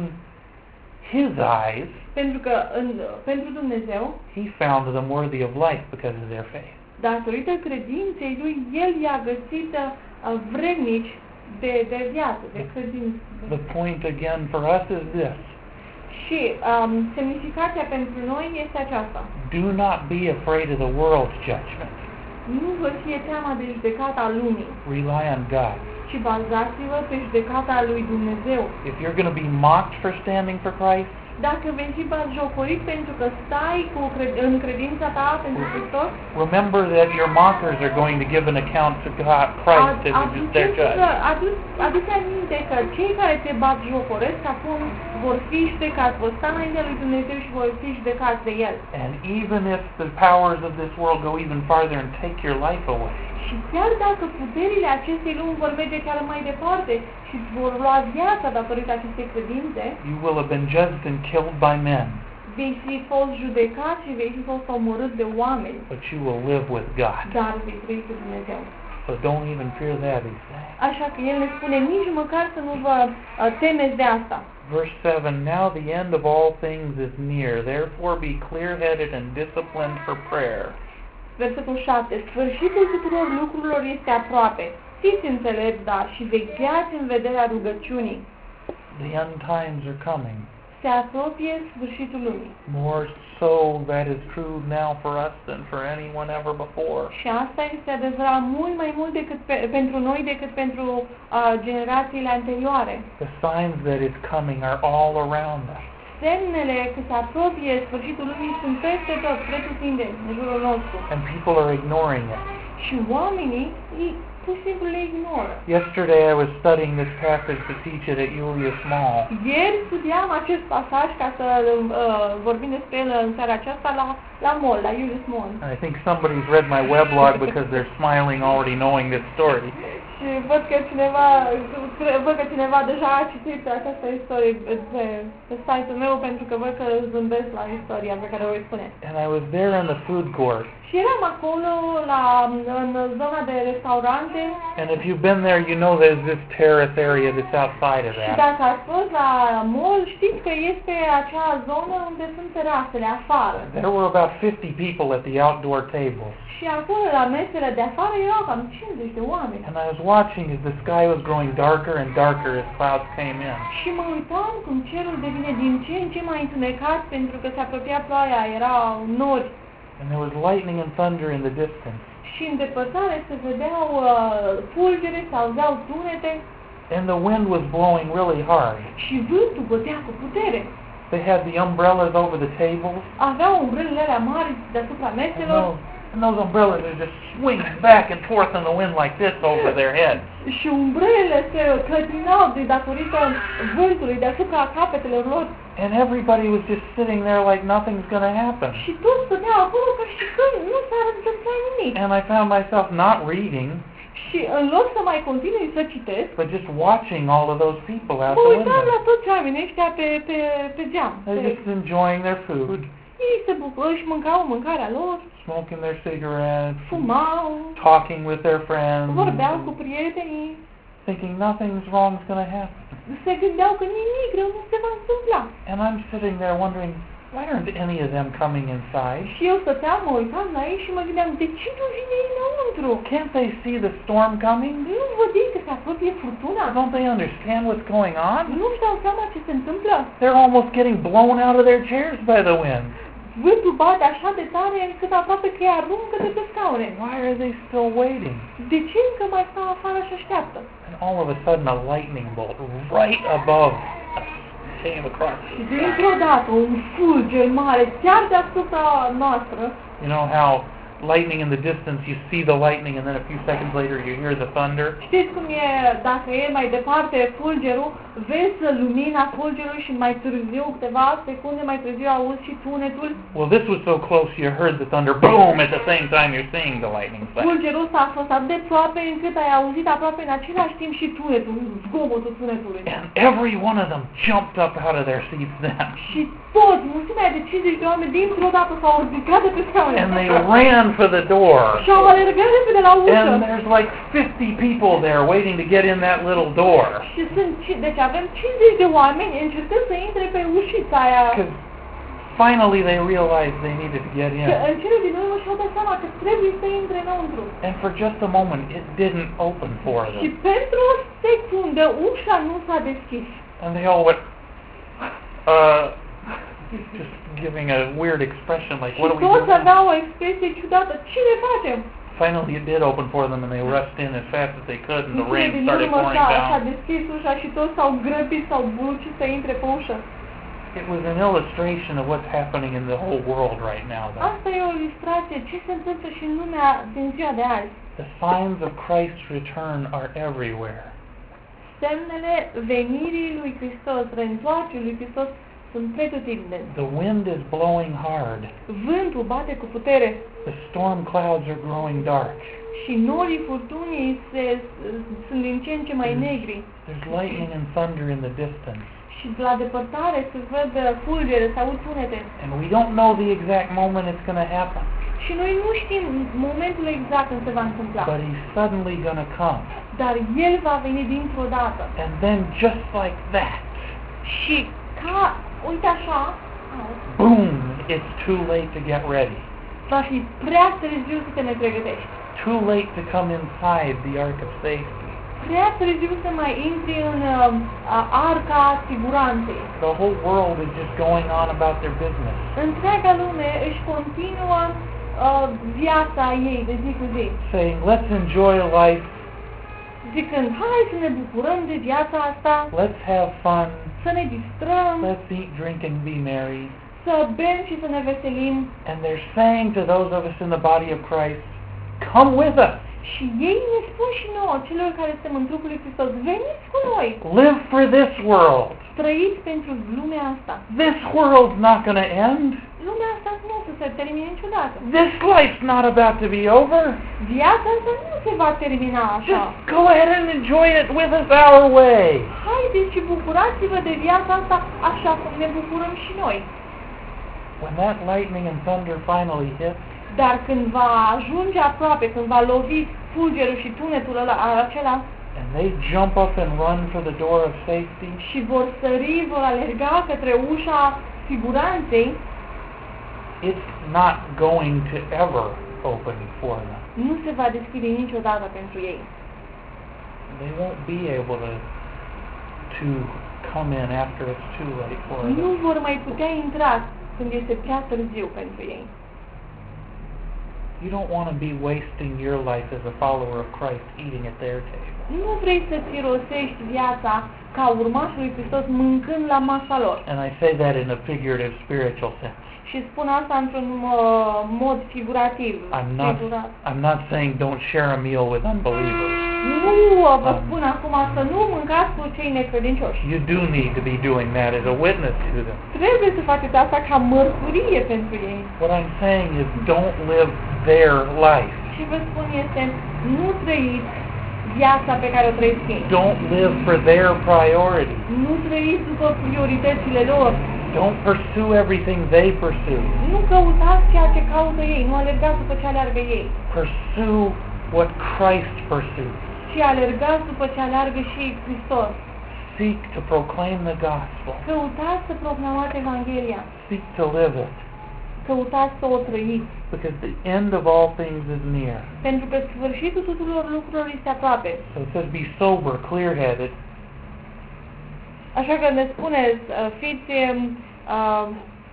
his eyes, Pentru că în, pentru Dumnezeu, he found them worthy of life because of their faith. datorită credinței lui, El i-a găsit uh, vrednici de, de viață, de credință. The point again for us is this. Și um, semnificația pentru noi este aceasta. Do not be afraid of the world's judgment. Nu vă fie teama de judecata lumii, Rely on God. ci bazați-vă pe judecata lui Dumnezeu. If you're going to be mocked for standing for Christ, Dacă vei fi batjocorit pentru că stai cu cred- în credința ta pentru Hristos, remember that your mockers are going to give an account to God, Christ as their judge. aduți aminte că cei care te batjocoresc acum vor fi judecați, vor sta înaintea lui Dumnezeu și vor fi judecați de El. And even if the powers of this world go even farther and take your life away, Și chiar dacă puterile acestei lumi vor merge chiar mai departe și îți vor lua viața datorită acestei credințe, you will have been judged and killed by men, vei fi fost judecat și vei fi fost omorât de oameni, but you will live with God. dar vei trăi cu Dumnezeu. So don't even fear that, he's saying. Așa că El ne spune nici măcar să nu vă uh, temeți de asta. Verse seven, now the end of all things is near, therefore be clear-headed and disciplined for prayer. Versetul șapte. Sfârșitul tuturor lucrurilor este aproape. Fiți înțelepți, da, și vegheați în vederea rugăciunii. The end times are coming. Se apropie sfârșitul lumii. More so that is true now for us than for anyone ever before. Și asta este adevărat mult mai mult decât pe, pentru noi decât pentru uh, generațiile anterioare. The signs that it's coming are all around us. Semnele că se apropie sfârșitul lumii sunt peste tot, pretutindeni, în jurul nostru. And people are ignoring it. Și oamenii îi pur și simplu le ignoră. Yesterday I was studying this passage to teach it at Julius Mall. Ieri studiam acest pasaj ca să uh, vorbim despre el în seara aceasta la, la mall, la Julius Mall. I think somebody's read my weblog because they're smiling already knowing this story. Și văd că cineva, văd că cineva deja a citit această istorie pe, pe site-ul meu pentru că văd că zâmbesc la istoria pe care o voi spune. And I was there in the food court. Și eram acolo la, în zona de restaurante. And if you've been there, you know there's this terrace area that's outside of Și that. dacă ați fost la mall, știți că este acea zonă unde sunt terasele afară. There were about fifty people at the outdoor table. Și acolo la mesele de afară erau cam cincizeci de oameni. And I was watching as the sky was growing darker and darker as clouds came in. Și mă uitam cum cerul devine din ce în ce mai întunecat pentru că se apropia ploaia, erau nori. And there was lightning and thunder in the distance. Și în depărtare se vedeau uh, fulgere, se auzeau tunete. And the wind was blowing really hard. Și vântul bătea cu putere. They had the umbrellas over the tables. Aveau umbrelele alea mari deasupra And meselor. those, and those umbrellas are just swinging back and forth in the wind like this over their heads. Și umbrelele se clătinau de datorită vântului deasupra capetelor lor. And everybody was just sitting there like nothing's going to happen. Și toți stăteau acolo ca și când nu s-ar întâmpla nimic. And I found myself not reading, Și în loc să mai continui să citesc, but just watching all of those people out mă the uitam la window. toți oamenii ăștia pe, pe, pe geam. They're Pe, just enjoying their food, ei se bucură și mâncau mâncarea lor, smoking their cigarettes, fumau, talking with their friends, vorbeau cu prietenii, thinking nothing's wrong's going to happen. se gândeau că nimic rău nu se va întâmpla. And I'm sitting there wondering, why aren't any of them coming inside? Și eu stăteam, mă uitam la ei și mă gândeam, de ce nu vine ei înăuntru? Can't they see the storm coming? Nu văd ei că se apropie furtuna? Don't they understand what's going on? Nu-și dau seama ce se întâmplă? They're almost getting blown out of their chairs by the wind. Vântul bate așa de tare încât aproape că îi aruncă de pe scaune. Why are they still waiting? De ce încă mai stau afară și așteaptă? And all of a sudden a lightning bolt right above us came across the sky. Dintr-o dată, un fulger mare, chiar deasupra noastră. You know how lightning in the distance, you see the lightning and then a few seconds later you hear the thunder? Știți cum e, dacă e mai departe fulgerul, vezi lumina fulgerului și mai târziu, câteva secunde mai târziu, auzi și tunetul. Well, this was so close you heard the thunder boom at the same time you're seeing the lightning flash. Fulgerul ăsta a fost atât de aproape încât ai auzit aproape în același timp și tunetul, zgomotul tunetului. And every one of them jumped up out of their seats then. Și toți, mulțimea de cincizeci de oameni, dintr-o dată s-au ridicat de pe scaune. And they ran for the door. Și au alergat repede la ușă. And there's like fifty people there waiting to get in that little door. Și sunt, deci avem cincizeci de oameni încercând să intre pe ușița aia. Because finally they realized they needed to get in. Că în cele din urmă și-au dat seama că trebuie să intre înăuntru. And for just a moment it didn't open for Și them. pentru o secundă ușa nu s-a deschis. And they all went, uh, just giving a weird expression like, Și what do we toți do? aveau o expresie ciudată. Ce ne facem? Finally it did open for them and they rushed in as fast as they could and the În cele rain din started urmă pouring s-a, s-a down. deschis ușa și toți s-au grăbit, s-au bulcit să intre pe ușă. It was an illustration of what's happening in the whole world right now, though. Asta e o ilustrație. Ce se întâmplă și în lumea din ziua de azi? The signs of Christ's return are everywhere. Semnele venirii lui Hristos, reîntoarcerii lui Hristos, sunt pretutindeni. The wind is blowing hard. Vântul bate cu putere The storm clouds are growing dark. și norii furtunii se, sunt din ce în ce mai negri. There's lightning and thunder in the distance. Și la depărtare se văd fulgere, se aud tunete. And we don't know the exact moment it's going to happen. Și noi nu știm momentul exact când se va întâmpla. But he's suddenly going to come. Dar El va veni dintr-o dată. And then just like that, Și ca, uite așa, boom, it's too late to get ready. va fi prea târziu să te mai pregătești. Too late to come inside the ark of safety. Prea târziu să mai intri în uh, arca siguranței. The whole world is just going on about their business. Întreaga lume își continuă uh, viața ei de zi cu zi. Saying, let's enjoy life, Zicând, hai să ne bucurăm de viața asta, let's have fun, să ne distrăm, let's eat, drink, and be merry. să bem și să ne veselim. And they're saying to those of us in the body of Christ, come with us. Și ei ne spun și nouă, celor care suntem în trupul lui Hristos, veniți cu noi, Live for this world. trăiți pentru lumea asta. This world's not going to end. Lumea asta nu o să se termine niciodată. This life's not about to be over. Viața asta nu se va termina așa. Just go ahead and enjoy it with us our way. Haideți și bucurați-vă de viața asta așa cum ne bucurăm și noi. When that lightning and thunder finally hits, Dar când va ajunge aproape, când va lovi fulgerul și tunetul ăla, acela, and they jump up and run for the door of safety, și vor sări, vor alerga către ușa siguranței, it's not going to ever open for them. nu se va deschide niciodată pentru ei. They won't be able to to come in after it's too late for Nu them. vor mai putea intra când este prea târziu pentru ei. You don't want to be wasting your life as a follower of Christ eating at their table. Nu vrei să-ți irosești viața ca urmașul lui Hristos mâncând la masa lor. And I say that in a figurative, spiritual sense. Și spun asta într-un uh, mod figurativ. I'm not, figurat. I'm not saying don't share a meal with unbelievers. Nu uh, vă Um, spun acum să nu mâncați cu cei necredincioși. You do need to be doing that as a witness to them. Trebuie să faceți asta ca mărturie pentru ei. What I'm saying is don't live their life. Și vă spun este, nu trăiți viața pe care o trăiesc ei. Don't live for their priority. Nu trăiți după prioritățile lor. Don't pursue everything they pursue. Nu căutați ceea ce caută ei. Nu alergați după ce aleargă ei. Pursue what Christ pursues. Și alergați după ce aleargă și Hristos. Seek to proclaim the gospel. Căutați să proclamați Evanghelia. Seek to live it. Căutați să o trăiți. Because the end of all things is near. Pentru că sfârșitul tuturor lucrurilor este aproape. So it says be sober, clear-headed, Așa că ne spuneți, uh, fiți um, uh,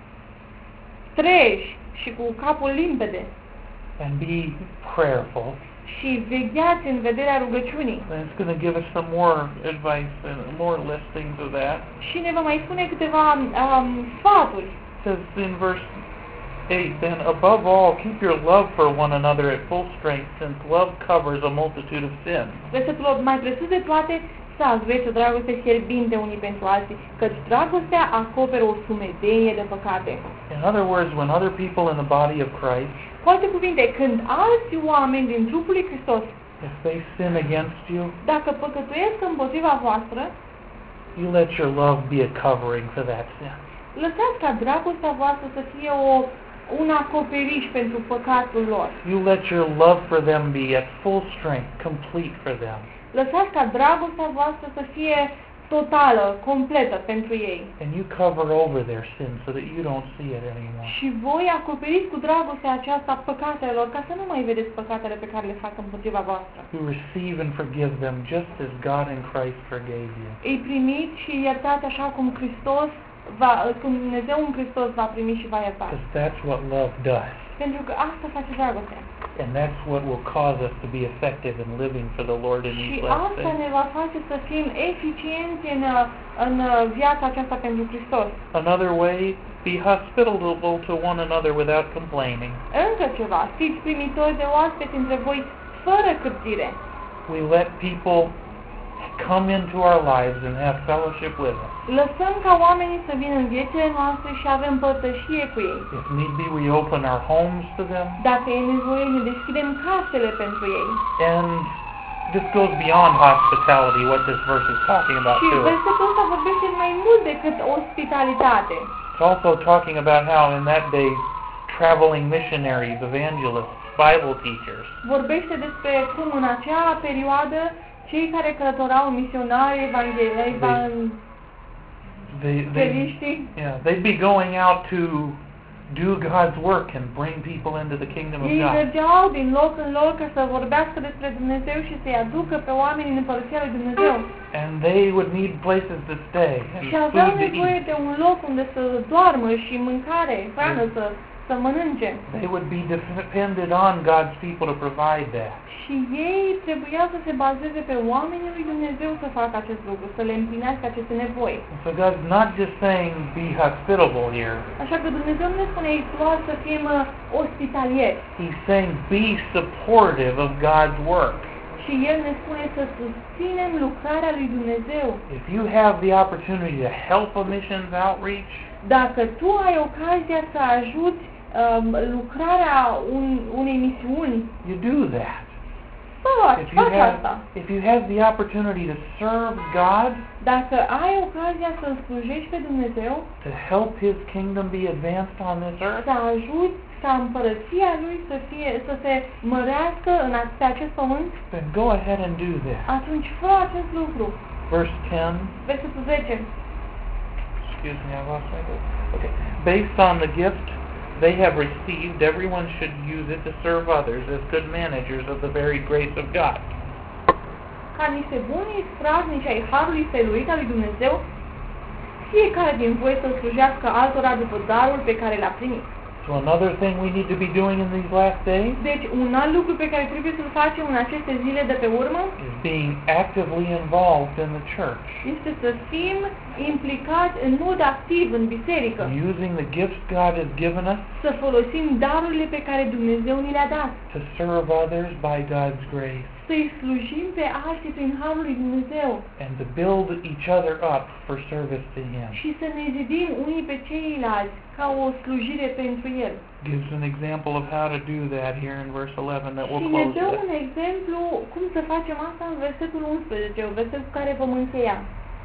treji și cu capul limpede and be prayerful. și vegheați în vederea rugăciunii. And it's going to give us some more advice and more listings of that. Și ne va mai spune câteva um, sfaturi. It says in verse eight, then above all keep your love for one another at full strength, since love covers a multitude of sins. Versetul opt, mai presus de toate, să aveți o dragoste fierbinte unii pentru alții, căci dragostea acoperă o sumedenie de păcate. In other words, when other people in the body of Christ, Cu alte cuvinte, când alți oameni din trupul lui Hristos, if they sin against you, dacă păcătuiesc împotriva voastră, you let your love be a covering for that sin. lăsați ca dragostea voastră să fie o, un acoperiș pentru păcatul lor. You let your love for them be at full strength, complete for them. Lăsați ca dragostea voastră să fie totală, completă pentru ei. And you cover over their sin so that you don't see it anymore. Și voi acoperiți cu dragostea aceasta păcatele lor, ca să nu mai vedeți păcatele pe care le fac împotriva voastră. You receive and forgive them just as God in Christ forgave you. Îi primiți și iertați așa cum Hristos va, cum Dumnezeu în Hristos va primi și va ierta. Because that's what love does. Pentru că asta face dragostea. And that's what will cause us to be effective in living for the Lord in Și these last asta days. ne va face să fim eficienți în, în viața aceasta pentru Hristos. Another way, be hospitable to one another without complaining. Încă ceva, fiți primitori de oaspeți între voi fără cârtire. We let people come into our lives and have fellowship with us. Lăsăm ca oamenii să vină în viețile noastre și avem părtășie cu ei. If need be, we open our homes to them. Dacă e nevoie, ne deschidem casele pentru ei. And this goes beyond hospitality, what this verse is talking about Și too. versetul ăsta vorbește mai mult decât ospitalitate. It's also talking about how in that day traveling missionaries, evangelists, Bible teachers, Vorbește despre cum în acea perioadă cei care călătorau, misionari, evanghelii, they, they, evangeliștii, yeah, they'd be going out to do God's work and bring people into the kingdom of ei God. mergeau din loc în loc ca să vorbească despre Dumnezeu și să-i aducă pe oameni în Împărăția lui Dumnezeu. And they would need places to stay and Și aveau food to nevoie eat. de un loc unde să doarmă și mâncare, hrană să să mănânce. They would be dependent on God's people to provide that. Și ei trebuiau să se bazeze pe oamenii lui Dumnezeu să facă acest lucru, să le împlinească aceste nevoi. So God's not just saying be hospitable here. Așa că Dumnezeu nu ne spune aici doar să fim uh, ospitalieri. He's saying be supportive of God's work. Și El ne spune să susținem lucrarea lui Dumnezeu. If you have the opportunity to help a missions outreach, Dacă tu ai ocazia să ajuți um, lucrarea un, unei misiuni, you do that. faci, If you faci have, asta. if you have the opportunity to serve God, Dacă ai ocazia să-L slujești pe Dumnezeu, to help His kingdom be advanced on this earth, să ajuți ca împărăția Lui să, fie, să se mărească în a- pe acest pământ, then go ahead and do that. atunci fă acest lucru. Verse ten. Versetul zece. Excuse me, I lost my book. Okay. Based on the gift they have received, everyone should use it to serve others as good managers of the varied grace of God. Ca niște buni praznici ai harului feluit al lui Dumnezeu, fiecare din voi să slujească altora după darul pe care l-a primit. So another thing we need to be doing in these last days Deci, un alt lucru pe care trebuie să-l facem în aceste zile de pe urmă is being actively involved in the church, este să fim implicați în mod activ în biserică, using the gifts God has given us să folosim darurile pe care Dumnezeu ni le-a dat, to serve others by God's grace, să-i slujim pe alții prin harul lui Dumnezeu and to build each other up for service to Him. și să ne zidim unii pe ceilalți ca o slujire pentru El. Gives an example of how to do that here in verse eleven that Și we'll ne close dă with. un exemplu cum să facem asta în versetul unsprezece, un verset cu care vom încheia.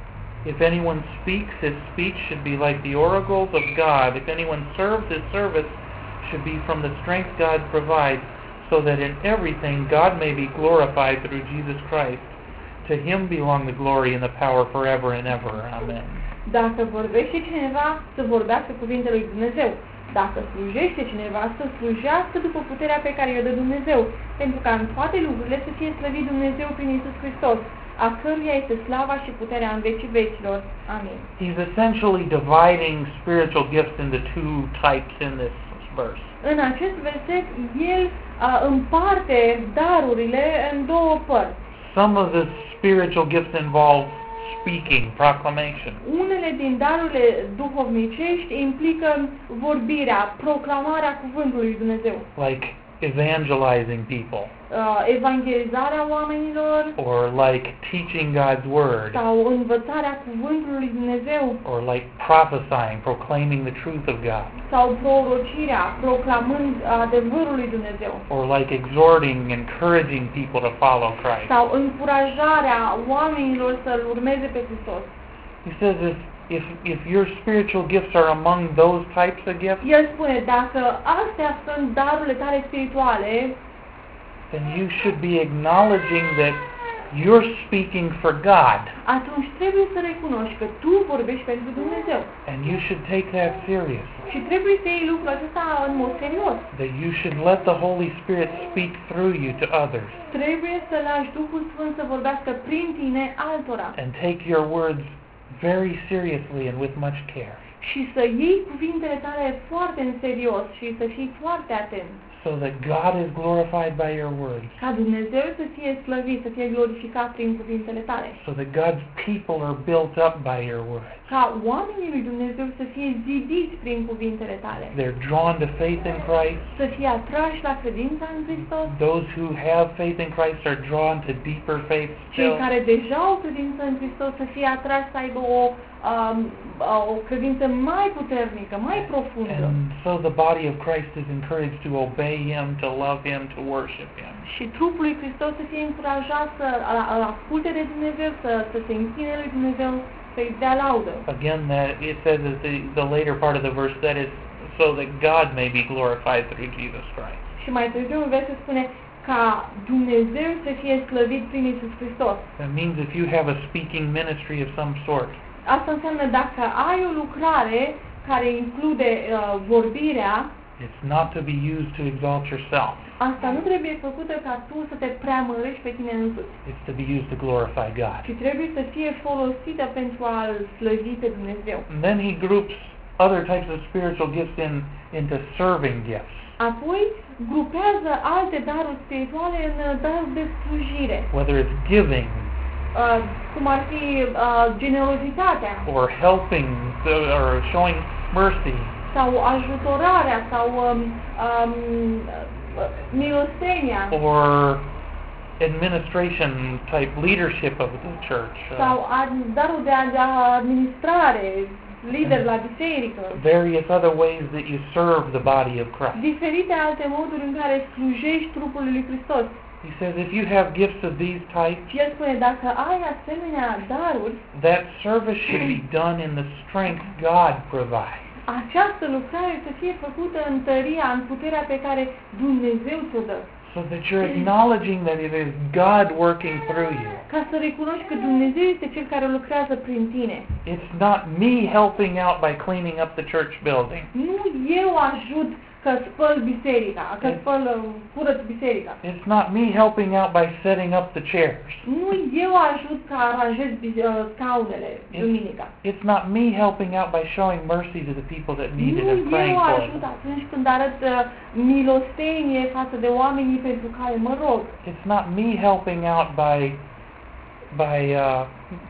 If anyone speaks, his speech should be like the oracles of God. If anyone serves, his service should be from the strength God provides, so that in everything God may be glorified through Jesus Christ. To Him belong the glory and the power forever and ever. Amen. Dacă vorbește cineva, să vorbească cuvintele lui Dumnezeu. Dacă slujește cineva, să slujească după puterea pe care i-o dă Dumnezeu, pentru ca în toate lucrurile să fie slăvit Dumnezeu prin Iisus Hristos, a căruia este slava și puterea în vecii vecilor. Amin. He's essentially dividing spiritual gifts into two types in this verse. În acest verset, el a, împarte darurile în două părți. Some of the spiritual gifts involve speaking, proclamation. Unele din darurile duhovnicești implică vorbirea, proclamarea cuvântului lui Dumnezeu, Like evangelizing people, uh, evangelizarea oamenilor or like teaching God's Word, sau învățarea cuvântului lui Dumnezeu or like prophesying, proclaiming the truth of God, sau prorocirea, proclamând adevărul lui Dumnezeu or like exhorting, encouraging people to follow Christ. sau încurajarea oamenilor să-L urmeze pe Hristos. He says if, if, if your spiritual gifts are among those types of gifts, El spune, dacă astea sunt darurile tale spirituale, then you should be acknowledging that you're speaking for God, atunci trebuie să recunoști că tu vorbești pentru Dumnezeu. and you should take that serious. Și trebuie să iei lucrul acesta în mod serios. That you should let the Holy Spirit speak through you to others, Trebuie să lași Duhul Sfânt să vorbească prin tine altora and take your words very seriously and with much care, și să iei cuvintele tale foarte în serios și să fii foarte atent, so that God is glorified by your words, ca Dumnezeu să fie slăvit, să fie glorificat prin cuvintele tale, so that God's people are built up by your words. ca oamenii lui Dumnezeu să fie zidiți prin cuvintele tale, They're drawn to faith in Christ. să fie atrași la credința în Hristos. Those who have faith in Christ are drawn to deeper faith Cei still. care deja au credință în Hristos să fie atrași să aibă o, um, o credință mai puternică, mai profundă. And so the body of Christ is encouraged to obey Him, to love Him, to worship Him. Și trupul lui Hristos să fie încurajat să a- a- asculte de Dumnezeu, să, să se închine lui Dumnezeu, să-i dea laudă. Again, that it says at the, the later part of the verse, that is so that God may be glorified through Jesus Christ. Și mai târziu în verset spune ca Dumnezeu să fie slăvit prin Iisus Hristos. That means if you have a speaking ministry of some sort, Asta înseamnă dacă ai o lucrare care include uh, vorbirea, it's not to be used to exalt yourself. asta nu trebuie făcută ca tu să te preamărești pe tine însuți, It's to be used to glorify God. ci trebuie să fie folosită pentru a-L slăvi pe Dumnezeu. And then he groups other types of spiritual gifts in into serving gifts. Apoi grupează alte daruri spirituale în uh, daruri de slujire, Whether it's giving uh, cum ar fi uh, generozitatea or helping so- or showing mercy sau ajutorarea sau um, um, uh, milostenia or administration type leadership of the church. uh, sau ad- darul de ad- administrare, lider la biserică, various other ways that you serve the body of Christ. diferite alte moduri în care slujești trupului lui Hristos. He says if you have gifts of these types, Și el spune, dacă ai asemenea daruri, that service should be done in the strength God provides. această lucrare să fie făcută în tăria, în puterea pe care Dumnezeu ți-o dă. So that you're acknowledging that it is God working through you. Ca să recunoști că Dumnezeu este Cel care lucrează prin tine. It's not me helping out by cleaning up the church building. Nu eu ajut că spăl biserica, că spăl, uh, curăț biserica. It's not me helping out by setting up the chairs. Nu eu ajut că aranjez bi- uh, scaunele duminica. It's not me helping out by showing mercy to the people that need it and Nu praying eu for ajut them. atunci când arăt uh, milostenie față de oamenii pentru care mă rog. It's not me helping out by by uh,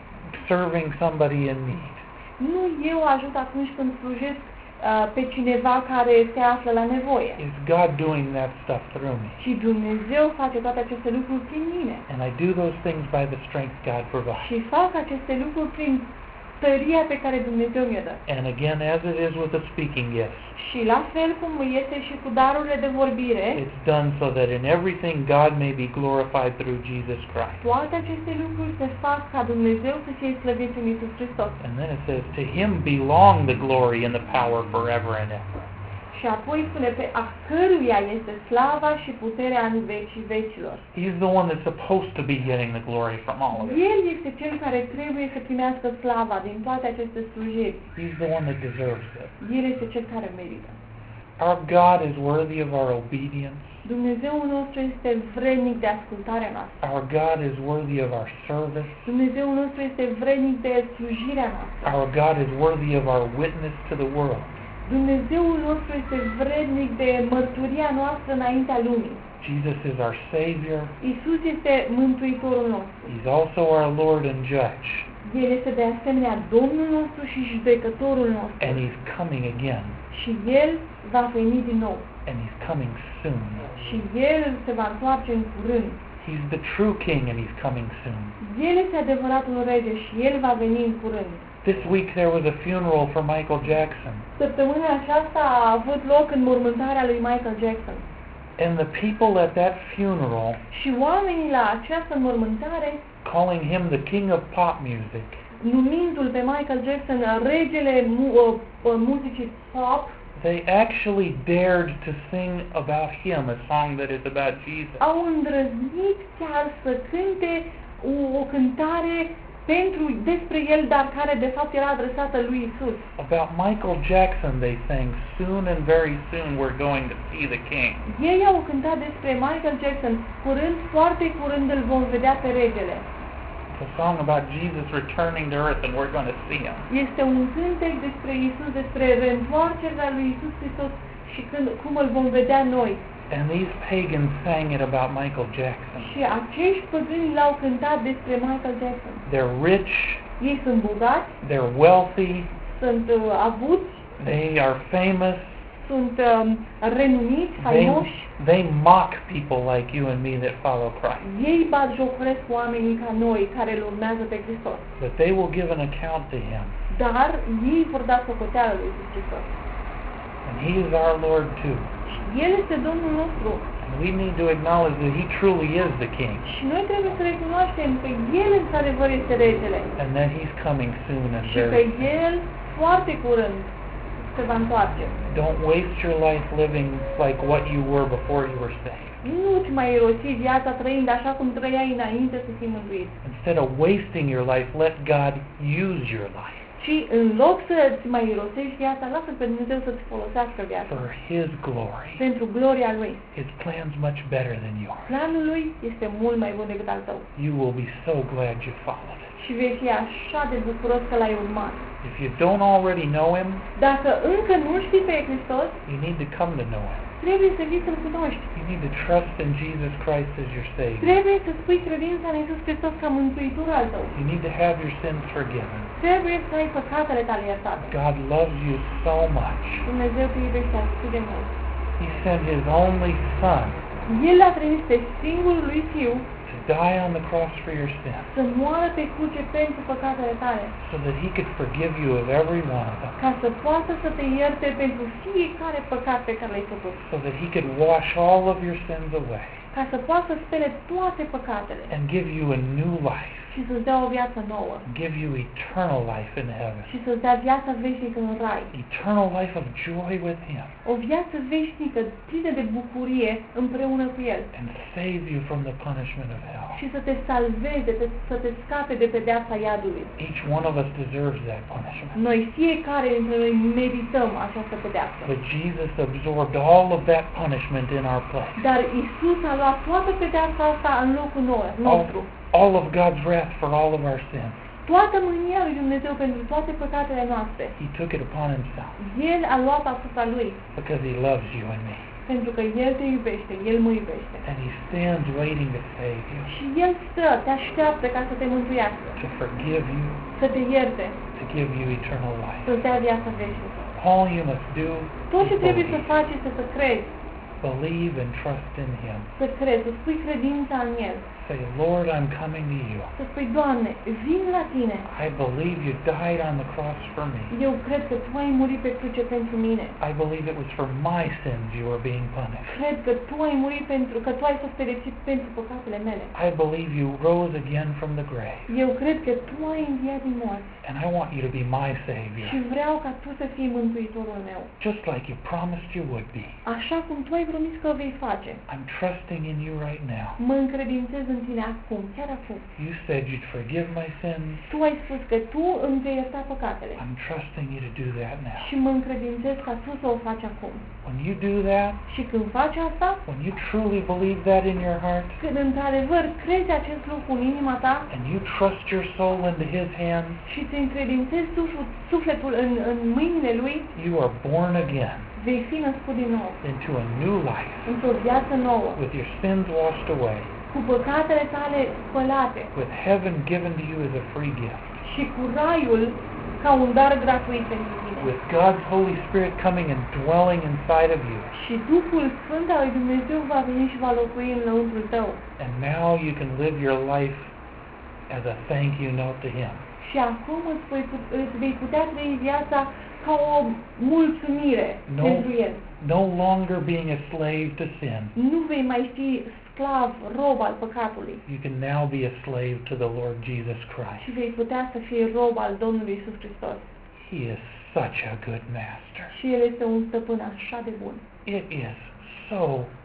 serving somebody in need. Nu eu ajut atunci când slujesc uh, pe cineva care se află la nevoie. It's God doing that stuff through me. Și Dumnezeu face toate aceste lucruri prin mine. And I do those things by the strength God provides. Și fac aceste lucruri prin tăria pe care Dumnezeu mi-o dă. And again, as it is with the speaking gifts, Și la fel cum este și cu darurile de vorbire, it's done so that in everything God may be glorified through Jesus Christ. toate aceste lucruri se fac ca Dumnezeu să fie slăvit în Iisus Hristos. And then it says, to Him belong the glory and the power forever and ever. Și apoi spune pe a căruia este slava și puterea în vecii vecilor. He's the one that's supposed to be getting the glory from all of it. El este cel care trebuie să primească slava din toate aceste slujiri. He's the one that deserves it. El este cel care merită. Our God is worthy of our obedience. Dumnezeul nostru este vrednic de ascultarea noastră. Our God is worthy of our service. Dumnezeul nostru este vrednic de slujirea noastră. Our God is worthy of our witness to the world. Dumnezeul nostru este vrednic de mărturia noastră înaintea lumii. Jesus is our Savior. Isus este Mântuitorul nostru. He's also our Lord and Judge. El este de asemenea Domnul nostru și judecătorul nostru. And He's coming again. Și El va veni din nou. And He's coming soon. Și El se va întoarce în curând. He's the true King and He's coming soon. El este adevăratul rege și El va veni în curând. This week there was a funeral for Michael Jackson. Săptămâna aceasta a avut loc înmormântarea lui Michael Jackson. And the people at that funeral, Și oamenii la această înmormântare, calling him the king of pop music, numindu-l pe Michael Jackson regele mu- uh, uh, muzicii pop, they actually dared to sing about him, a song that is about Jesus. au îndrăznit chiar să cânte o, o cântare pentru despre el, dar care de fapt era adresată lui Isus. About Michael Jackson they sang, soon and very soon we're going to see the king. Ei au cântat despre Michael Jackson, curând, foarte curând îl vom vedea pe regele. It's a song about Jesus returning to earth and we're going to see him. Este un cântec despre Isus, despre reîntoarcerea lui Isus Hristos și când, cum îl vom vedea noi. And these pagans sang it about Michael Jackson. Și acești păgâni l-au cântat despre Michael Jackson. They're rich, Ei sunt bogați, they're wealthy, sunt uh, avuți, they are famous, sunt um, renumiți, they, faimoși. they mock people like you and me that follow Christ. Ei batjocoresc oamenii ca noi care îl urmează pe Hristos. But they will give an account to him. Dar ei vor da socoteală lui Iisus Hristos. And he is our Lord too. Și El este Domnul nostru. And we need to acknowledge that he truly is the king. Și noi trebuie să recunoaștem că El într-adevăr este regele. And that he's coming soon and Și că very soon. El foarte curând se va întoarce. Don't waste your life living like what you were before you were saved. Nu-ți mai irosi viața trăind așa cum trăiai înainte să fii mântuit. Instead of wasting your life, let God use your life Și în loc să-ți mai irosești viața, lasă pe Dumnezeu să-ți folosească viața. for his glory. Pentru gloria Lui. His plan's much better than yours. Planul Lui este mult mai bun decât al tău. You will be so glad you followed it. și vei fi așa de bucuros că l-ai urmat. If you don't already know Him, Dacă încă nu știi pe Hristos, you need to come to know Him. trebuie să vii să-L cunoști. You need to trust in Jesus Christ as your Savior. Trebuie să spui credința în Iisus Hristos ca mântuitor al tău. You need to have your sins forgiven. Trebuie să ai păcatele tale iertate. God loves you so much. Dumnezeu te iubește atât de mult. He sent His only Son El a trimis pe singurul lui Fiu to die on the cross for your sins, să moară pe cruce pentru păcatele tale, so that He could forgive you of every one of them, ca să poată să te ierte pentru fiecare păcat pe care l-ai făcut, so that He could wash all of your sins away ca să poată să spele toate păcatele and give you a new life, și să-ți dea o viață nouă give you eternal life in heaven, și să-ți dea viața veșnică în rai, eternal life of joy with Him, o viață veșnică plină de bucurie împreună cu El and save you from the punishment of hell. și să te salveze, te- să te scape de pedeapsa iadului. Each one of us deserves that punishment. Noi fiecare dintre noi merităm această pedeapsă. But Jesus absorbed all of that punishment in our place. Dar Isus a luat toată pedeapsa asta în locul no- All, nostru. all of God's wrath for all of our sins. Toată mânia lui Dumnezeu pentru toate păcatele noastre. He took it upon Himself El a luat asupra Lui, because He loves you and me. pentru că El te iubește, El mă iubește. And He stands waiting to save you, Și El stă, te așteaptă ca să te mântuiască, to forgive you, să te ierte, to give you eternal life. să-ți dea viața veșnică. All you must do Tot ce is trebuie să believe. faci este să crezi, Believe and trust in Him. să crezi, să spui credința în El. Say, Lord, I'm coming to you. Să spui, Doamne, vin la Tine. I believe you died on the cross for me. Eu cred că Tu ai murit pe cruce pentru mine. I believe it was for my sins you were being punished. Cred că Tu ai murit pentru că Tu ai fost pedepsit pentru păcatele mele. I believe you rose again from the grave. Eu cred că Tu ai înviat din morți And I want you to be my Savior, și vreau ca Tu să fii mântuitorul meu. just like you promised you would be. Așa cum Tu ai promis că o vei face. I'm trusting in you right now. Mă încredințez în Tine acum, chiar acum. You said you'd forgive my sins. Tu ai spus că Tu îmi vei ierta păcatele I'm trusting you to do that now. și mă încredințez ca Tu să o faci acum. When you do that, Și când faci asta, when you truly believe that in your heart, când într-adevăr crezi acest lucru în inima ta and you trust your soul into His hands, și ți încredințezi sufl- sufletul în, în mâinile Lui, you are born again vei fi născut din nou, into a new life, într-o viață nouă, with your sins washed away, cu păcatele tale spălate with heaven given to you as a free gift, și cu raiul ca un dar gratuit pentru tine. with God's Holy Spirit coming and dwelling inside of you. Și Duhul Sfânt al lui Dumnezeu va veni și va locui în lăuntrul tău. And now you can live your life as a thank you note to Him. Și acum îți, voi put- îți vei putea trăi viața ca o mulțumire No. pentru El. No longer being a slave to sin. Nu vei mai fi sclav, rob al păcatului, You can now be a slave to the Lord Jesus și Christ. vei putea să fii rob al Domnului Iisus Hristos. He is such a good master. Și El este un stăpân așa de bun. It is so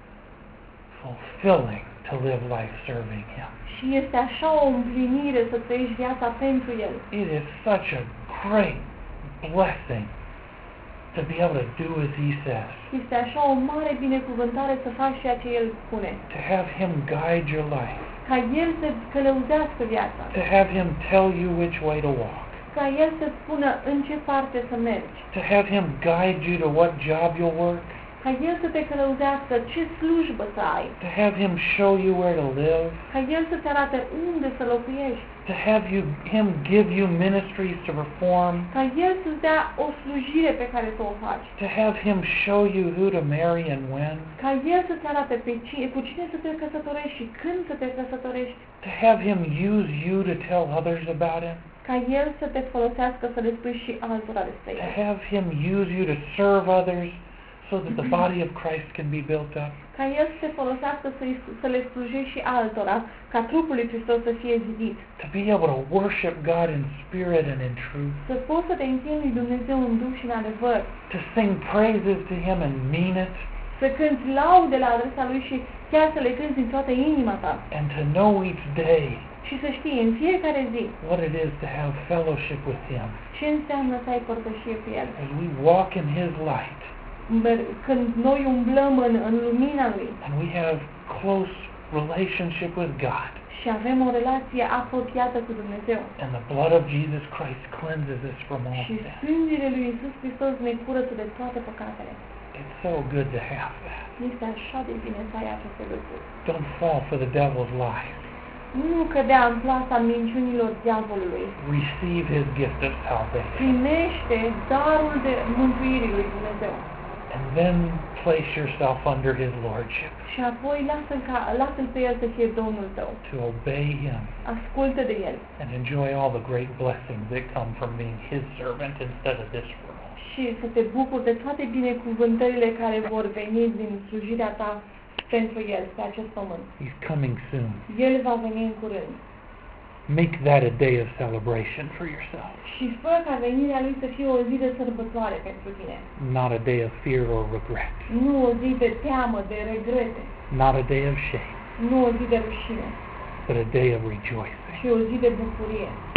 fulfilling to live life serving Him. Și este așa o împlinire să trăiești viața pentru El. It is such a great blessing to be able to do as He says, Este așa o mare binecuvântare să faci ceea ce El spune. to have Him guide your life, Ca El să călăuzească viața. to have Him tell you which way to walk, Ca El să spună în ce parte să mergi. to have Him guide you to what job you'll work, Ca El să te călăuzească ce slujbă să ai. to have Him show you where to live, Ca El să-ți arate unde să locuiești. to have you Him give you ministries to perform, Ca El să-ți dea o slujire pe care să o faci. to have Him show you who to marry and when, Ca El să-ți arate pe cine, cu cine să te căsătorești și când să te căsătorești. to have Him use you to tell others about Him, Ca El să te folosească să le spui și altora despre to El. have Him use you to serve others so that the body of Christ can be built up. Ca El să te folosească să-i, să le slujești și altora, ca trupul lui Hristos să fie zidit. To be able to worship God in spirit and in truth, Să poți să te închini lui Dumnezeu în duh și în adevăr. to sing praises to Him and mean it, Să cânti laude la adresa Lui și chiar să le cânti din toată inima ta. and to know each day Și să știi în fiecare zi what it is to have fellowship with Him. ce înseamnă să ai părtășie cu El. As we walk in His light Mer- Când noi umblăm în, în lumina Lui and we have close relationship with God, și și avem o relație apropiată cu Dumnezeu. And the blood of Jesus Christ cleanses us from all Și sin. sângele lui Iisus Hristos ne curăță de toate păcatele. It's so good to have that. Este așa de bine să ai aceste lucruri. Don't fall for the devil's lies. Nu cădea în plasa minciunilor diavolului. Receive his gift of salvation. Primește darul de mântuirii lui Dumnezeu. And then place yourself under his lordship. Și apoi lasă-l, ca, lasă-l pe el să fie Domnul tău. To obey him. Ascultă de el. And enjoy all the great blessings that come from being his servant instead of this world. Și să te bucuri de toate binecuvântările care vor veni din slujirea ta pentru el pe acest pământ. He's coming soon. El va veni în curând. Make that a day of celebration for yourself. Și fă ca venirea lui să fie o zi de sărbătoare pentru tine. Not a day of fear or regret. Nu o zi de teamă, de regrete. Not a day of shame. Nu o zi de rușine, But a day of rejoicing. ci o zi de bucurie.